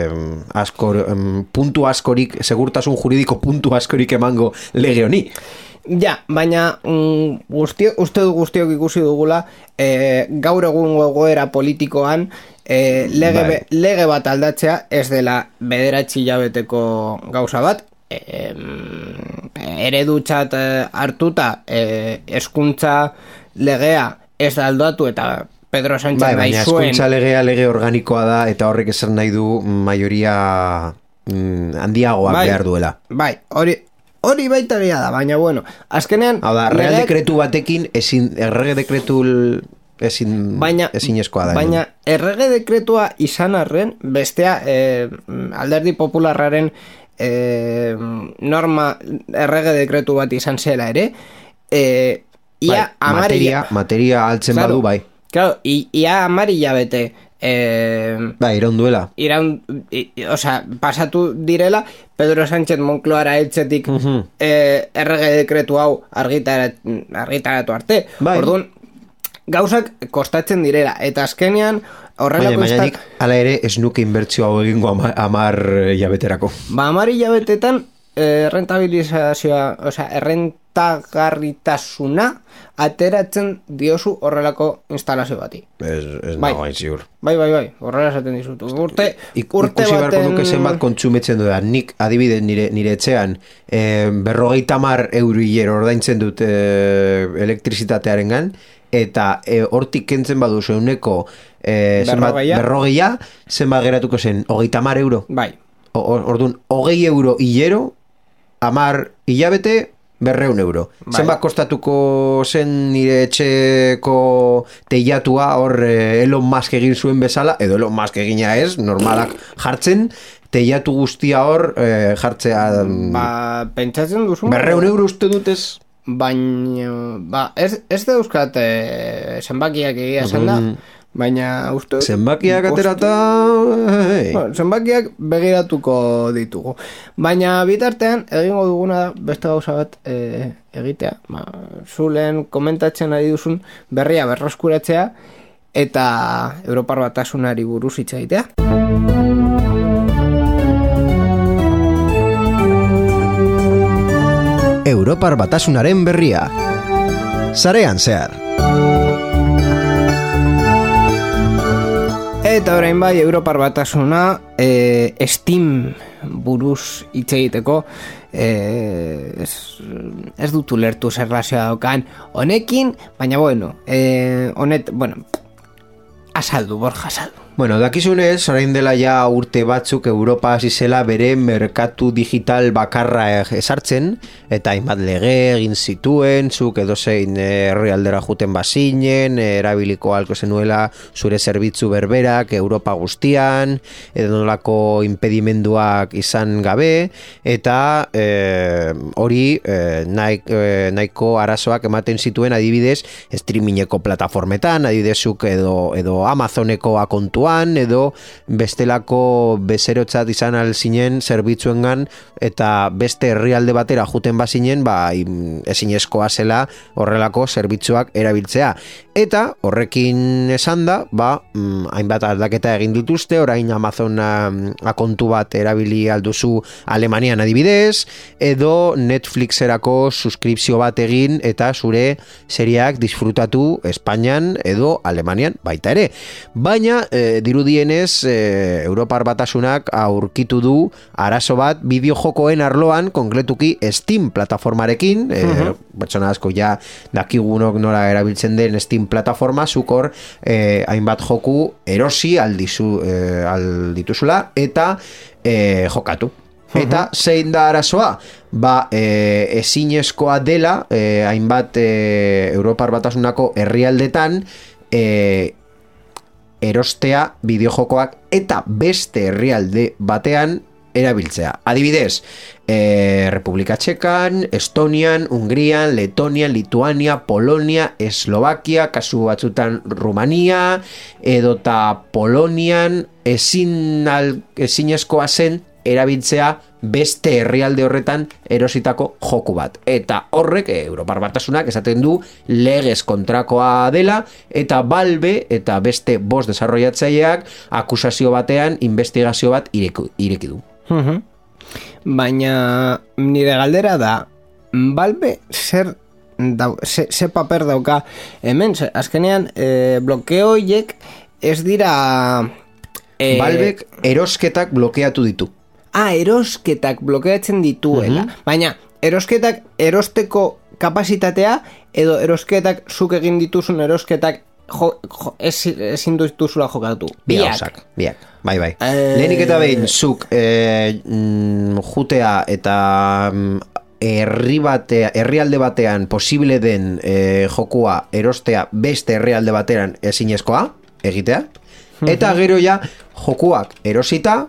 Speaker 3: puntu askorik, segurtasun juridiko puntu askorik emango lege honi.
Speaker 2: Ja, baina uste dut guztiok ikusi dugula gaur egungo egoera politikoan lege bat aldatzea ez dela 9 hilabeteko gauza bat, eredutzat hartuta hezkuntza legea ez da aldatu eta Pedro Sánchez nahi
Speaker 3: baina
Speaker 2: zuen.
Speaker 3: hezkuntza legea lege organikoa da eta horrek esan nahi du maioria handiagoak behar duela.
Speaker 2: Bai, hori baita bia da, baina bueno, azkenean...
Speaker 3: Hau da, real dekretu batekin errege dekretu ezinezkoa da.
Speaker 2: Baina errege dekretua izan arren, bestea alderdi popularraren norma errege dekretu bat izan zela ere, ia
Speaker 3: materia altzen badu bai.
Speaker 2: Claro, ia 10 hilabete
Speaker 3: iraun duela.
Speaker 2: Pasatu direla Pedro Sánchez Moncloara eltzetik errege dekretu hau argitaratu arte. Orduan, gauzak kostatzen direla. Eta azkenean horrelako
Speaker 3: baina hala ere ez nuke inbertsio hau egingo 10 hilabeterako.
Speaker 2: 10 hilabetetan rentabilizazioa, errentagarritasuna ateratzen diozu horrelako instalazio bati.
Speaker 3: Ez nago hain ziur.
Speaker 2: Bai, horrela esaten dizutu.
Speaker 3: Ikusi beharko nuke zenbat kontsumetzen duda. Nik adibidez nire etxean 50 euro hilero ordaintzen dut elektrizitatearengan eta hortik kentzen baduzu euneko berrogeia, zenbat geratuko zen 30 euro.
Speaker 2: Bai.
Speaker 3: Orduan, 20 euro hilero, 10 hilabete, 200 euro.
Speaker 2: Bai.
Speaker 3: Zenbat kostatuko zen nire etxeko teiatua hor Elon Musk egin zuen bezala, edo Elon Musk egina ez, normalak jartzen, teiatu guztia hor jartzea...
Speaker 2: pentsatzen duzu...
Speaker 3: 200 euro uste dutez?
Speaker 2: Baina... ez da euskat zenbakiak egia esan da, baina uste...
Speaker 3: Zenbakiak aterata...
Speaker 2: Zenbakiak begiratuko ditugu. Baina bitartean egingo duguna da beste gauza bat egitea. Zulen komentatzen ari duzun berria berroskuratzea eta Europar Batasunari buruz hitz egitea.
Speaker 3: Europar Batasunaren berria. Sarean zehar.
Speaker 2: Eta orain bai, Europar Batasuna Steam buruz hitz egiteko ez dut ulertu zer razioa daukan honekin, baina azaldu, Borja, azaldu.
Speaker 3: Dakizunez, orain dela ja urte batzuk Europa hasi zela bere merkatu digital bakarra ezartzen, eta hainbat lege egin zituen, zuk edozein herrialdera juten bazinen, erabiliko halko zenuela zure zerbitzu berberak Europa guztian, edo nolako impedimenduak izan gabe, eta hori nahiko arazoak ematen zituen adibidez streamingeko plataformetan, adibidezuk edo Amazoneko akontuan, edo bestelako bezerotzat izan alzinen zerbitzuengan eta beste herrialde batera juten bazinen, ezinezkoa zela horrelako zerbitzuak erabiltzea. Eta horrekin esan da, hainbat aldaketa egin dituzte, orain Amazon akontu bat erabili alduzu Alemanian adibidez, edo Netflixerako suskripzio bat egin eta zure seriak disfrutatu Espainian edo Alemanian baita ere. Baina dirudienez Europar Batasunak aurkitu du arazo bat bideojokoen arloan, konkretuki Steam plataformarekin, pertsona asko ja dakigunok nola erabiltzen den Steam plataforma, zukor hainbat joku erosi aldituzula eta jokatu. Eta zein da arazoa? Ezinezkoa dela hainbat Europar Batasunako herrialdetan erostea bideojokoak eta beste herrialde batean erabiltzea. Adibidez, Republika Txekan, Estonian, Hungrian, Letonian, Lituania, Polonia, Eslovakia, kasu batzutan Rumania, edota Polonian ezinezkoa zen erabiltzea beste herrialde horretan erositako joku bat. Eta horrek Europar Batasunak esaten du legez kontrakoa dela, eta Valve eta beste 5 desarrollatzaileak akusazio batean investigazio bat ireki du.
Speaker 2: Baina nire galdera da, Valve zer paper dauka hemen, azkenean blokeo hiek ez dira
Speaker 3: Valvek erosketak blokeatu ditu.
Speaker 2: Erosketak blokeatzen dituela. Baina erosketak erosteko kapasitatea edo erosketak zuk egin dituzun erosketak ezin dituzula jokatu.
Speaker 3: Biak. Bai. Lehenik eta behin zuk jutea eta herrialde batean posible den jokua erostea beste herrialde batean ezinezkoa egitea. Eta gero ja jokuak erosita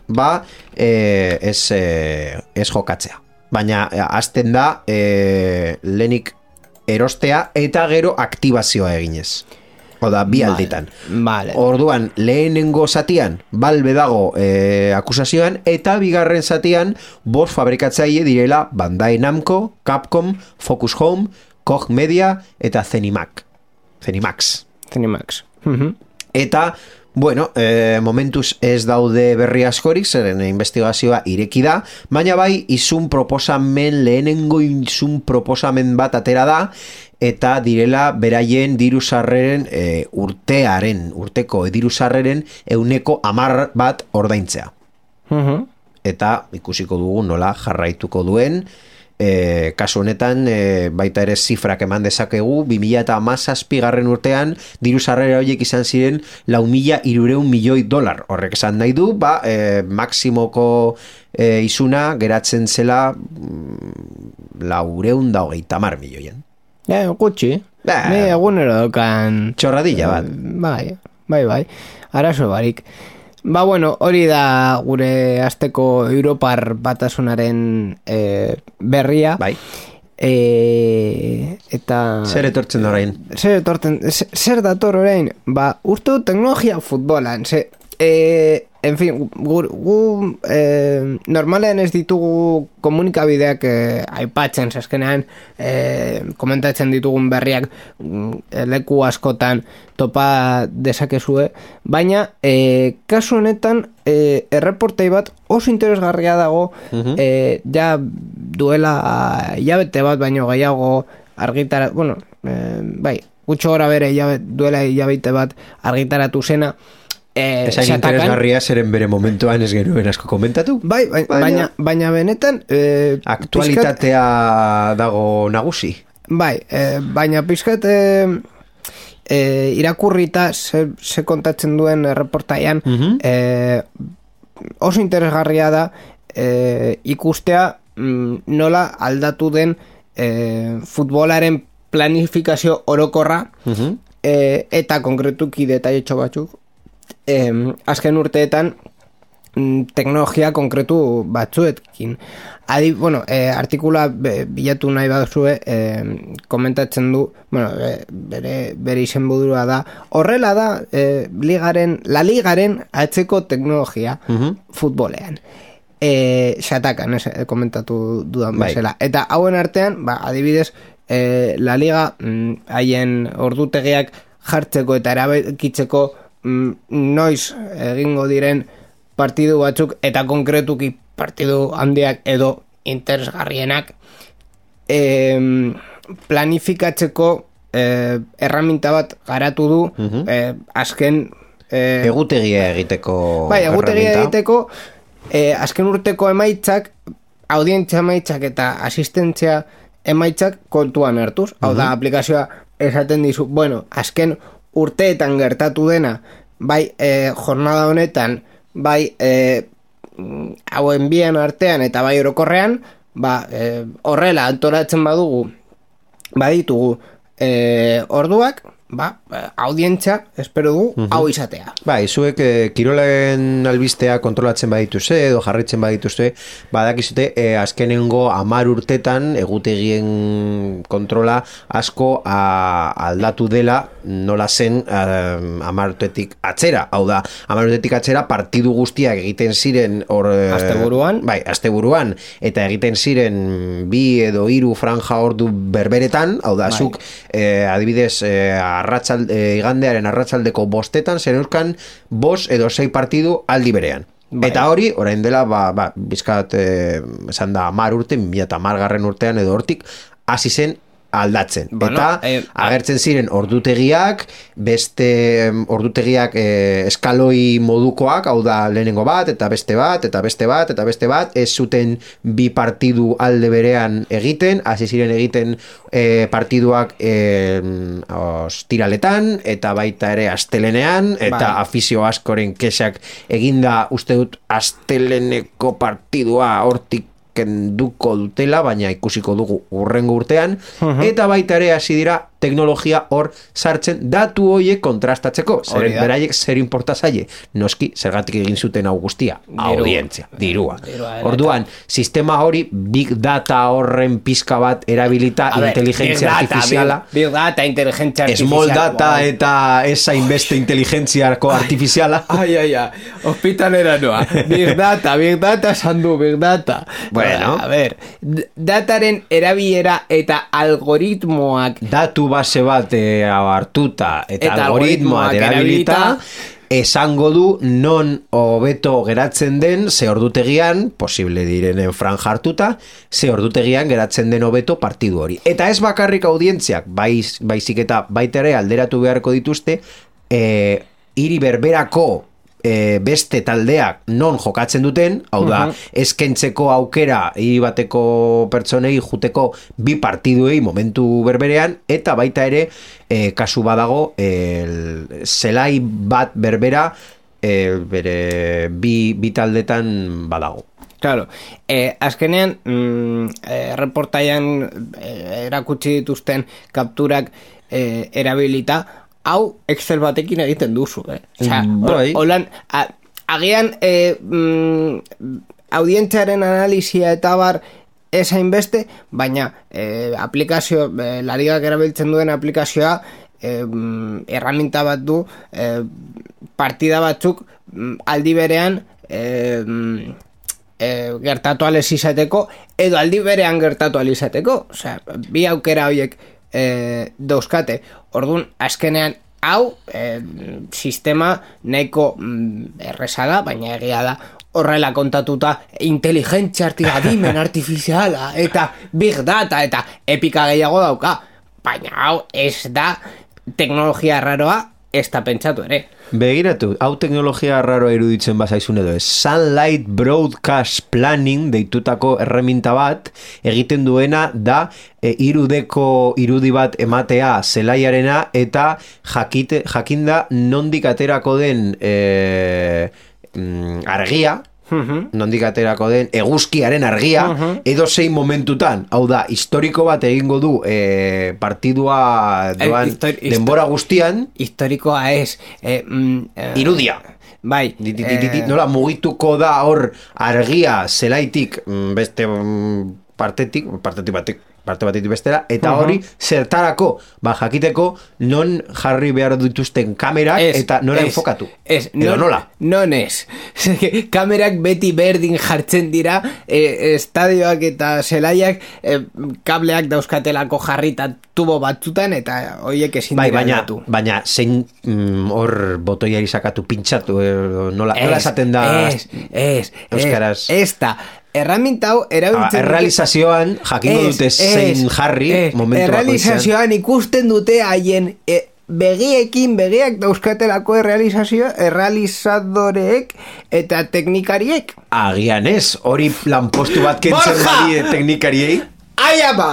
Speaker 3: ez jokatzea. Baina hasten da lehenik erostea eta gero aktibazioa eginez. Oda, bi alditan.
Speaker 2: Vale.
Speaker 3: Orduan, lehenengo zatian Valve dago akusazioan eta bigarren zatian bost fabrikatzaile direla Bandai Namco, Capcom, Focus Home, Koch Media eta Zenimax. Eta bueno, momentuz ez daude berri askorik, zeren investigazioa ireki da, baina bai lehenengo izun proposamen bat atera da, eta direla beraien diruzarreren urteko diruzarreren 110 bat ordaintzea. Eta ikusiko dugu nola jarraituko duen, kasu honetan baita ere zifrak eman dezakegu 2017 urtean diruzarrera horiek izan ziren $400 milioi. Horrek esan nahi du maksimoko izuna geratzen zela 430 milioien.
Speaker 2: Gutxi. Ni egunero dokan
Speaker 3: txorradilla bat.
Speaker 2: Bai. Arazo barik. Bueno, hori da gure asteko Europar batasunaren berria.
Speaker 3: Bai.
Speaker 2: Eta
Speaker 3: zer etortzen da orain?
Speaker 2: Zer dator orain? Uste du teknologia futbolan. En fin, gu normalean ez ditugu komunikabideak aipatzen, azkenean komentatzen ditugun berriak leku askotan topa dezakezue, baina kasu honetan erreportei bat oso interesgarria dago, ja duela hilabete bat baino gehiago argitara, gutxo gora bere duela hilabete bat argitaratu zena.
Speaker 3: Esain interesgarria zeren bere momentuan ez genuen asko komentatu.
Speaker 2: Baina benetan
Speaker 3: aktualitatea dago nagusi.
Speaker 2: Baina pizkat irakurrita ze kontatzen duen reportaian oso interesgarria da ikustea nola aldatu den futbolaren planifikazio orokorra eta konkretuki detailetxo batzuk azken urteetan teknologia konkretu batzuekin. Artikula bilatu nahi baduzue komentatzen du, bere izenburua da, horrela da la ligaren atzeko teknologia futbolean. Xatakan komentatu dudan bezala. Eta hauen artean, adibidez, la liga haien ordutegiak jartzeko eta erabekitzeko noiz egingo diren partidu batzuk eta konkretuki partidu handiak edo interesgarrienak planifikatzeko erraminta bat garatu du azken
Speaker 3: egutegia egiteko
Speaker 2: azken urteko emaitzak, audientzia emaitzak eta asistentzia emaitzak kontuan hartuz. Hau da, aplikazioa esaten dizu, azken urteetan gertatu dena, jornada honetan, hauen bien artean eta orokorrean, horrela antolatzen badugu, baditugu orduak, audientzia, espero du, hau izatea.
Speaker 3: Zuek kirolaren albistea kontrolatzen badituzte, edo jarritzen badituzte, badakizute azkenengo 10 urtetan egutegien kontrola asko aldatu dela nola zen 10 urtetik atzera. Hau da, 10 urtetik atzera partidu guztiak egiten ziren asteburuan, eta egiten ziren 2 edo 3 franja ordu berberetan, hau da, zuk adibidez igandearen arratsaldeko 5 zeneuzkan 5 edo 6 partidu aldi berean.
Speaker 2: Bai.
Speaker 3: Eta hori, orain dela, bizkat, esan da, 10 urte, 2010 urtean edo hortik, hasi zen aldatzen.
Speaker 2: Bueno,
Speaker 3: Eta agertzen ziren ordutegiak, beste ordutegiak eskaloi modukoak, hau da lehenengo bat, eta beste bat, eta beste bat, eta beste bat, ez zuten bi partidu alde berean egiten, hasi ziren egiten partiduak ostiraletan, eta baita ere astelenean, eta afizio askoren kesak eginda, uste dut, asteleneko partidua hortik kenduko dutela, baina ikusiko dugu urrengo urtean, eta baita ere hasi dira teknologia hor sartzen datu hoiek kontrastatzeko. Zeren beraiek zer importa zaie. Noski, zergatik egin zuten hau guztia. Audientzia, dirua. Orduan, sistema hori big data horren pizka bat erabilita inteligentzia artifiziala.
Speaker 2: Big data, inteligentzia artifiziala.
Speaker 3: Small data eta esa inbeste inteligenziarko artifiziala.
Speaker 2: Hospitalera noa. Big data sandu, big data.
Speaker 3: Bueno.
Speaker 2: A ver, dataren erabilera eta algoritmoak
Speaker 3: datu base bat hartuta eta algoritmoak erabilita esango du non hobeto geratzen den ze ordutegian, posible direnen franja hartuta, ze ordutegian geratzen den hobeto partidu hori. Eta ez bakarrik audientziak, baizik eta baita ere alderatu beharko dituzte, hiri berberako beste taldeak non jokatzen duten, hau da, eskentzeko aukera hiri bateko pertsonei juteko bi partiduei momentu berberean, eta baita ere kasu badago zelai bat berbera bere bi taldetan badago.
Speaker 2: Claro, azkenean reportaian erakutsi dituzten kapturak erabilita, hau Excel batekin egiten duzu, Osea, holan, agian audientziaren analizia eta bar ez hainbeste, baina aplikazio, larigak erabiltzen duen aplikazioa erraminta bat du partida batzuk aldi berean gertatu alez izateko, edo aldi berean gertatu alez izateko. Osea, bi aukera horiek dauzkate. Orduan, azkenean hau sistema nahiko erresa da, baina egia da horrela kontatuta inteligentzia adimen artifiziala eta big data eta epika gehiago dauka, baina hau ez da teknologia raroa, ez da pentsatu ere.
Speaker 3: Begiratu, hau teknologia raroa iruditzen bazaizun edo ez. Sunlight Broadcast Planning deitutako erreminta bat egiten duena da irudeko irudi bat ematea zelaiarena eta jakinda nondik aterako den argia, nondik aterako den eguzkiaren argia, edo zein momentutan, hau da, historiko bat egingo du partidua doan denbora guztian.
Speaker 2: Historikoa ez
Speaker 3: irudia.
Speaker 2: Bai,
Speaker 3: nola mugituko da hor argia zelaitik beste parte batetik bestera, eta hori zertarako jakiteko non jarri behar dituzten kamerak eta nola enfokatu. Edo nola?
Speaker 2: Non ez. Kamerak beti berdin jartzen dira, estadioak eta zelaiak kableak dauzkatelako jarrita tubo batzutan, eta horiek ezin dira aldatu.
Speaker 3: Baina zein hor botoiari sakatu pintxatu, nola esaten da euskaraz?
Speaker 2: Ez da. Erraminta hau erabiltzen
Speaker 3: errealizazioan jakingo dute zein jarri momentu bakoitzean.
Speaker 2: Errealizazioan ikusten dute haien begiak dauzkatelako errealizadoreek eta teknikariek.
Speaker 3: Agian ez, hori lanpostu bat kentzen badi teknikariei.
Speaker 2: Aiaba!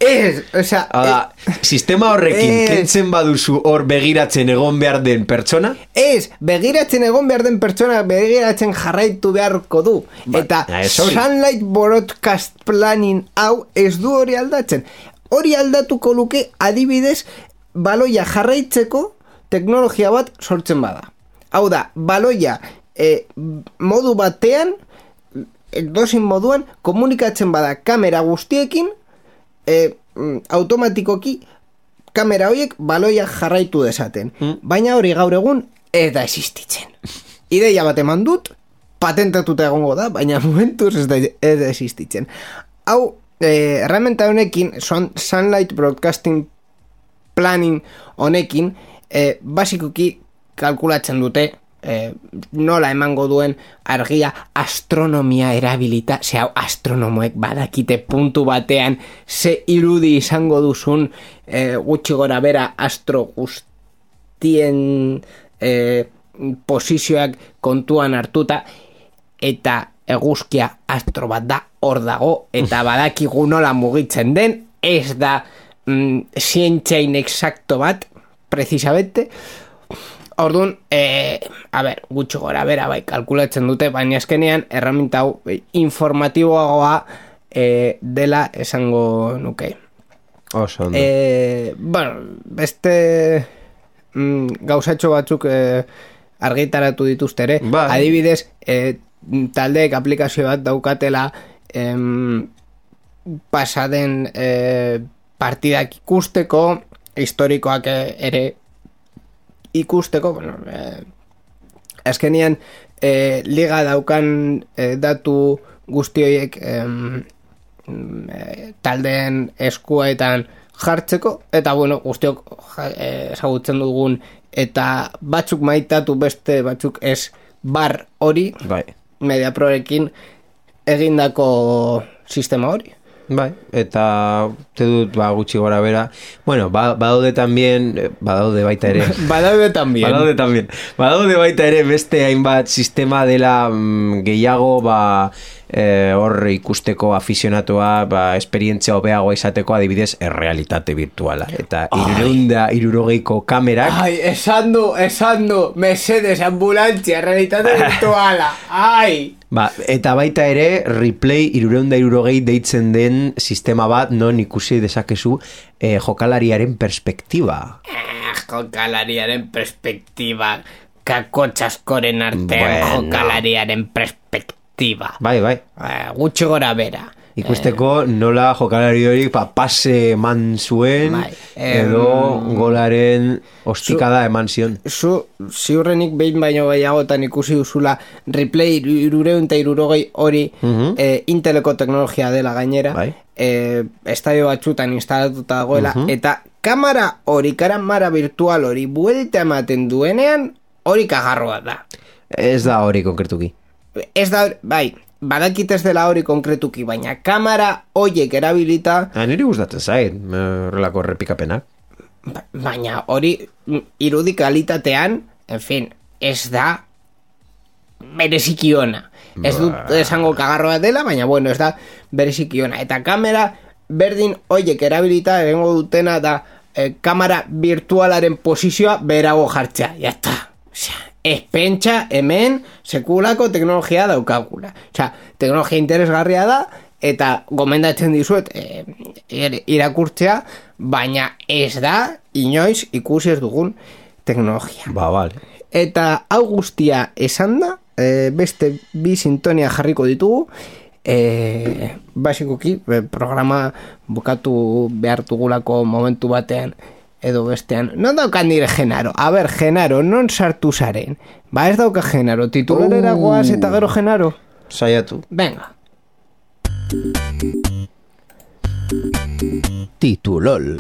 Speaker 3: Sistema horrekin kentzen baduzu hor begiratzen egon behar den pertsona?
Speaker 2: Ez, begiratzen egon behar den pertsona begiratzen jarraitu beharko du. Eta Sunlight Broadcast Planning hau ez du hori aldatzen. Hori aldatuko luke adibidez baloia jarraitzeko teknologia bat sortzen bada. Hau da, baloia modu batean, dozin moduan, komunikatzen bada kamera guztiekin, automatikoki kamera horiek baloia jarraitu dezaten. Baina hori gaur egun ez da existitzen. Ideia bat eman dut, patentatuta egongo da, baina momentuz ez da existitzen. Hau, herramienta honekin, Sunlight Broadcasting Planning honekin, basikoki kalkulatzen dute nola emango duen argia astronomia erabilita, hau astronomoek badakite puntu batean ze irudi izango duzun gutxi gora bera astro guztien posizioak kontuan hartuta, eta eguzkia astro bat da, hor dago, eta badakigu nola mugitzen den, ez da zientzain exacto bat, precisamente. Orduan, gutxi gora bera bai kalkulatzen dute, baina azkenean erraminta hau informatiboagoa dela esango nuke.
Speaker 3: Oso ondo.
Speaker 2: Beste gauzatxo batzuk argitaratu dituzte ere. Adibidez, taldeek aplikazio bat daukatela pasaden partidak ikusteko, historikoak ere ikusteko, azkenean liga daukan datu guzti horiek taldeen eskuetan jartzeko, eta guztiok ezagutzen dugun, eta batzuk maitatu beste batzuk ez bar hori, Mediaprorekin egindako sistema hori.
Speaker 3: Bai, eta te dut gutxi gora bera. Bueno, badaude baita ere. Badaude baita ere beste hainbat sistema dela gehiago hor ikusteko aficionatua, esperientzia hobeagoa izateko, adibidez, errealitate virtuala. Eta 360ko kamerak.
Speaker 2: Ai, esan du, Mercedes ambulantzia, realitate virtuala. Ai!
Speaker 3: Eta baita ere, replay 360 deitzen den sistema bat, non ikusi dezakezu jokalariaren perspektiba.
Speaker 2: Jokalariaren perspektiba, kakotxaskoren artean jokalariaren perspektiba.
Speaker 3: Bai.
Speaker 2: Gutxi gora bera.
Speaker 3: Ikusteko nola jokalari hori pase eman zuen, edo golaren ostikada eman zion.
Speaker 2: Ziurrenik behin baino gehiagotan ikusi duzula replay 360 hori Inteleko teknologia dela gainera, estadio batzutan instalatuta dagoela, eta kamera hori, kamera virtual hori buelta ematen duenean, hori kagarroa da.
Speaker 3: Ez da hori konkretuki.
Speaker 2: Ez da, badakit ez dela hori konkretuki, baina kamera horiek erabilita...
Speaker 3: Niri gustatzen zait, horrelako errepikapenak.
Speaker 2: Baina hori irudi kalitatean, en fin, ez da bereziki ona. Ez dut esango kagarroa dela, baina ez da bereziki ona. Eta kamera berdin horiek erabilita egingo dutena da kamera virtualaren posizioa berago jartzea. Ya está. Ez pentsa hemen sekulako teknologia daukagula. Teknologia interesgarria da, eta gomendatzen dizuet irakurtzea, baina ez da inoiz ikusi ez dugun teknologia.
Speaker 3: Vale.
Speaker 2: Eta hau guztia esan da, beste bi sintonia jarriko ditugu, basikoki programa bukatu behartugulako momentu batean edo bestean. Non daukan nire Genaro? A ber, Genaro, non sartu zaren? Ez dauka Genaro, titularera goaz eta gero Genaro?
Speaker 3: Saiatu.
Speaker 2: Venga.
Speaker 3: Titulol.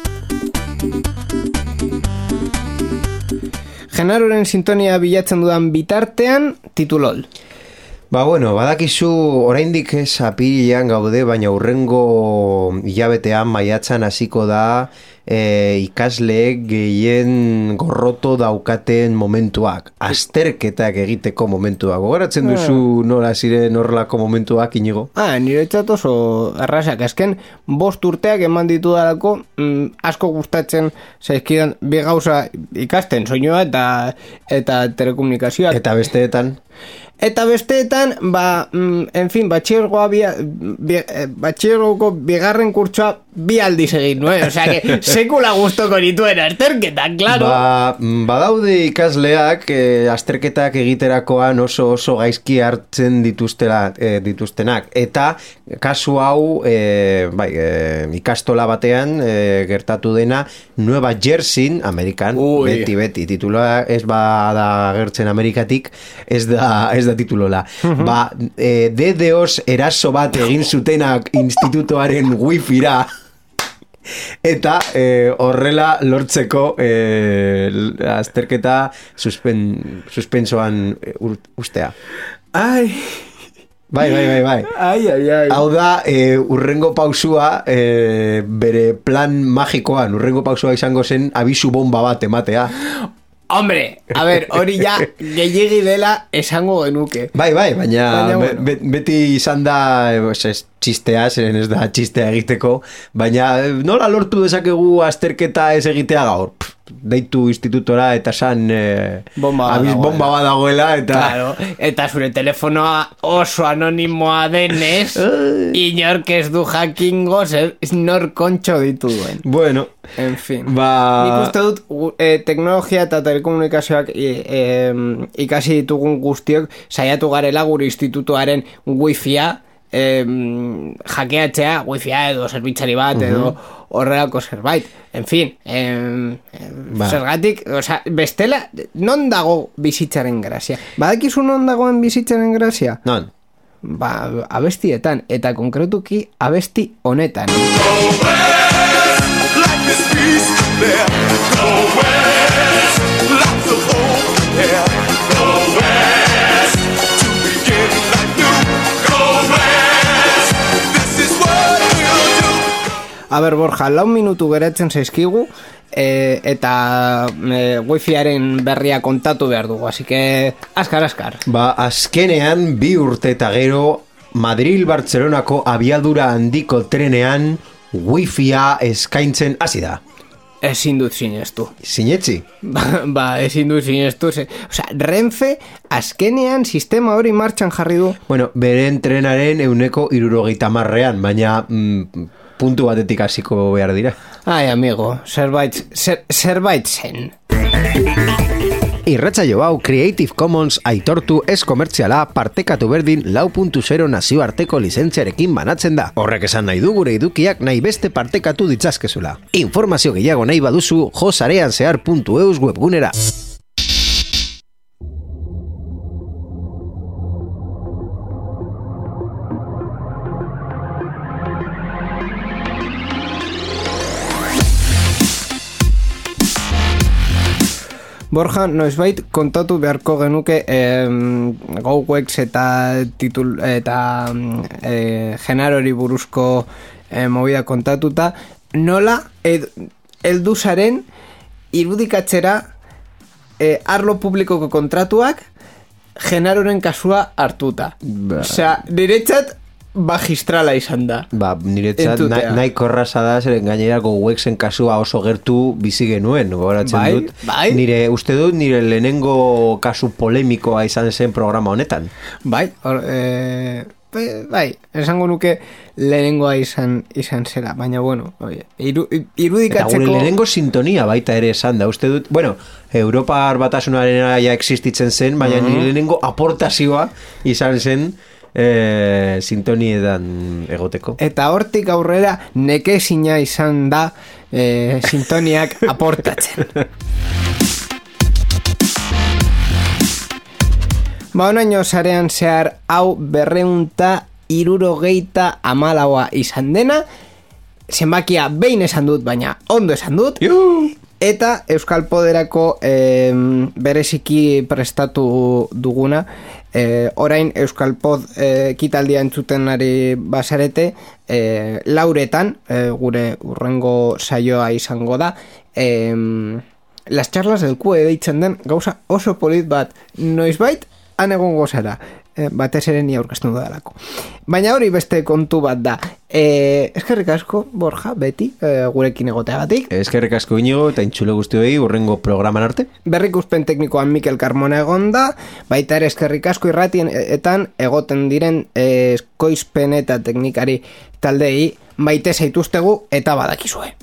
Speaker 2: Genaroren sintonia bilatzen dudan bitartean, titulol.
Speaker 3: Badakizu oraindik ez apirilean gaude, baina hurrengo hilabetean maiatzan hasiko da ikasleek gehien gorroto daukaten momentuak, azterketak egiteko momentuak. Gogoratzen duzu nola ziren horrelako momentuak, Inigo?
Speaker 2: Niretzat oso errazak, azken 5 urteak eman ditu dalako, asko gustatzen zaizkidan bi gauza ikasten, soinua eta telekomunikazioak.
Speaker 3: Eta besteetan?
Speaker 2: Eta besteetan, en fin, batxillergoko bigarren kurtsoa 2 aldiz egin nuen, osea, que sekula gustoko nituen azterketak, claro.
Speaker 3: Badaude ikasleak azterketak egiterakoan oso gaizki hartzen dituztenak, eta kasu hau ikastola batean gertatu dena Nueva Jersey, Amerikan, beti, titula ez bada gertzen Amerikatik, ez da titulola. DDoS eraso bat egin zutenak institutoaren wifira, Eta horrela lortzeko azterketa suspensoan ustea.
Speaker 2: Ai...
Speaker 3: Bai.
Speaker 2: Ai.
Speaker 3: Hau da, urrengo pausua bere plan magikoan, urrengo pausua izango zen abisu bomba bat ematea.
Speaker 2: Hombre, a ver, hori ja gehiegi dela esango genuke.
Speaker 3: Bai, baina beti izan da txistea, zeren ez da txistea egiteko, baina nola lortu dezakegu azterketa ez egitea gaur? Deitu institutora eta san bomba bat dagoela eta...
Speaker 2: Claro, eta zure telefonoa oso anonimoa denez inork ez du jakingo nor kontxo ditu duen.
Speaker 3: Bueno,
Speaker 2: en fin, nik uste dut teknologia eta telekomunikazioak ikasi ditugun guztiok saiatu garela gure institutuaren wifia hackeatzea, wifia edo zerbitzari bat edo horrelako zerbait. En fin, zergatik, bestela, non dago bizitzaren grazia? Badakizu non dagoen bizitzaren grazia?
Speaker 3: Non?
Speaker 2: Abestietan, eta konkretuki abesti honetan. A ber, Borja, 4 minutu geratzen zaizkigu eta wifiaren berria kontatu behar dugu, así que askar.
Speaker 3: Azkenean 2 urte eta gero Madrid-Bartzelonako abiadura handiko trenean wifia eskaintzen hasi da.
Speaker 2: Ezin dut sinestu.
Speaker 3: Sinetzi?
Speaker 2: Ezin dut sinestu. Osea, Renfe azkenean sistema hori martxan jarri du.
Speaker 3: Bueno, beren trenaren 70%, baina... puntu batetik hasiko behar dira.
Speaker 2: Ai, amigo, zerbait zen.
Speaker 3: Irratsaio hau Creative Commons aitortu ez komertziala partekatu berdin 4.0 nazioarteko lizentziarekin banatzen da. Horrek esan nahi du gure edukiak nahi beste partekatu ditzazkezula. Informazio gehiago nahi baduzu josareanzehar.eus webgunera.
Speaker 2: Borja, noizbait kontatu beharko genuke GoWex eta Genarori buruzko movida kontatuta, nola heldu zaren irudikatzera arlo publikoko kontratuak Genaroren kasua hartuta. Osea, niretzat magistrala izan da.
Speaker 3: Niretzat nahiko erraza da, zeren gainera GoWexen kasua oso gertu bizi genuen, gogoratzen dut. Nire lehenengo kasu polemikoa izan zen programa honetan. Bai,
Speaker 2: esango nuke lehenengoa izan zela, baina bueno, irudikatzeko...
Speaker 3: Eta gure lehenengo sintonia baita ere esan da, uste dut, bueno, Europar Batasunaren ja existitzen zen, baina nire lehenengo aportazioa izan zen sintonietan egoteko.
Speaker 2: Eta hortik aurrera nekezina izan da sintoniak aportatzen. Onaino sarean zehar hau 274 izan dena, zenbakia behin esan dut, baina ondo esan dut. Eta Euskal Poderako bereziki prestatu duguna, orain Euskal Pod kitaldia entzuten ari basarete, lauretan, gure urrengo saioa izango da, las charlas del QE deitzen den gauza oso polit bat, noizbait han egongo zara, batez ere ni aurkeztu dudalako. Baina hori beste kontu bat da. Eskerrik asko, Borja, beti, gurekin egoteagatik.
Speaker 3: Eskerrik asko Inigo, eta intxulo guztioi urrengo programan arte.
Speaker 2: Berrikuspen teknikoan Mikel Carmona egon da, baita ere eskerrik asko irratietan egoten diren ekoizpen eta teknikari taldei maite zaituztegu eta badakizue.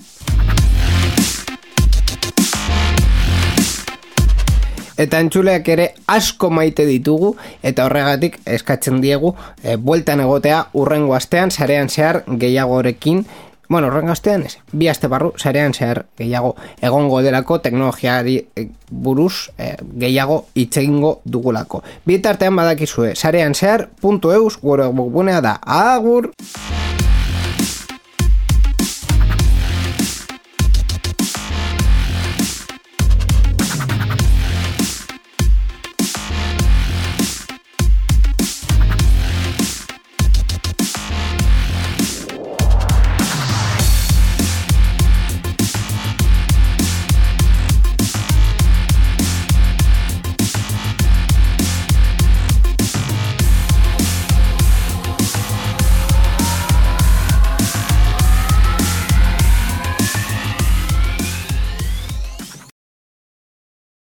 Speaker 2: Eta entzuleak ere asko maite ditugu, eta horregatik eskatzen diegu bueltan egotea urrengo astean, sarean zehar gehiagorekin, bueno, urrengo astean ez, 2 aste barru, sarean zehar gehiago egongo delako teknologiari buruz gehiago itxegingo dugulako. Bitartean badakizue, sarean zehar.eus gure webgunea da. Agur!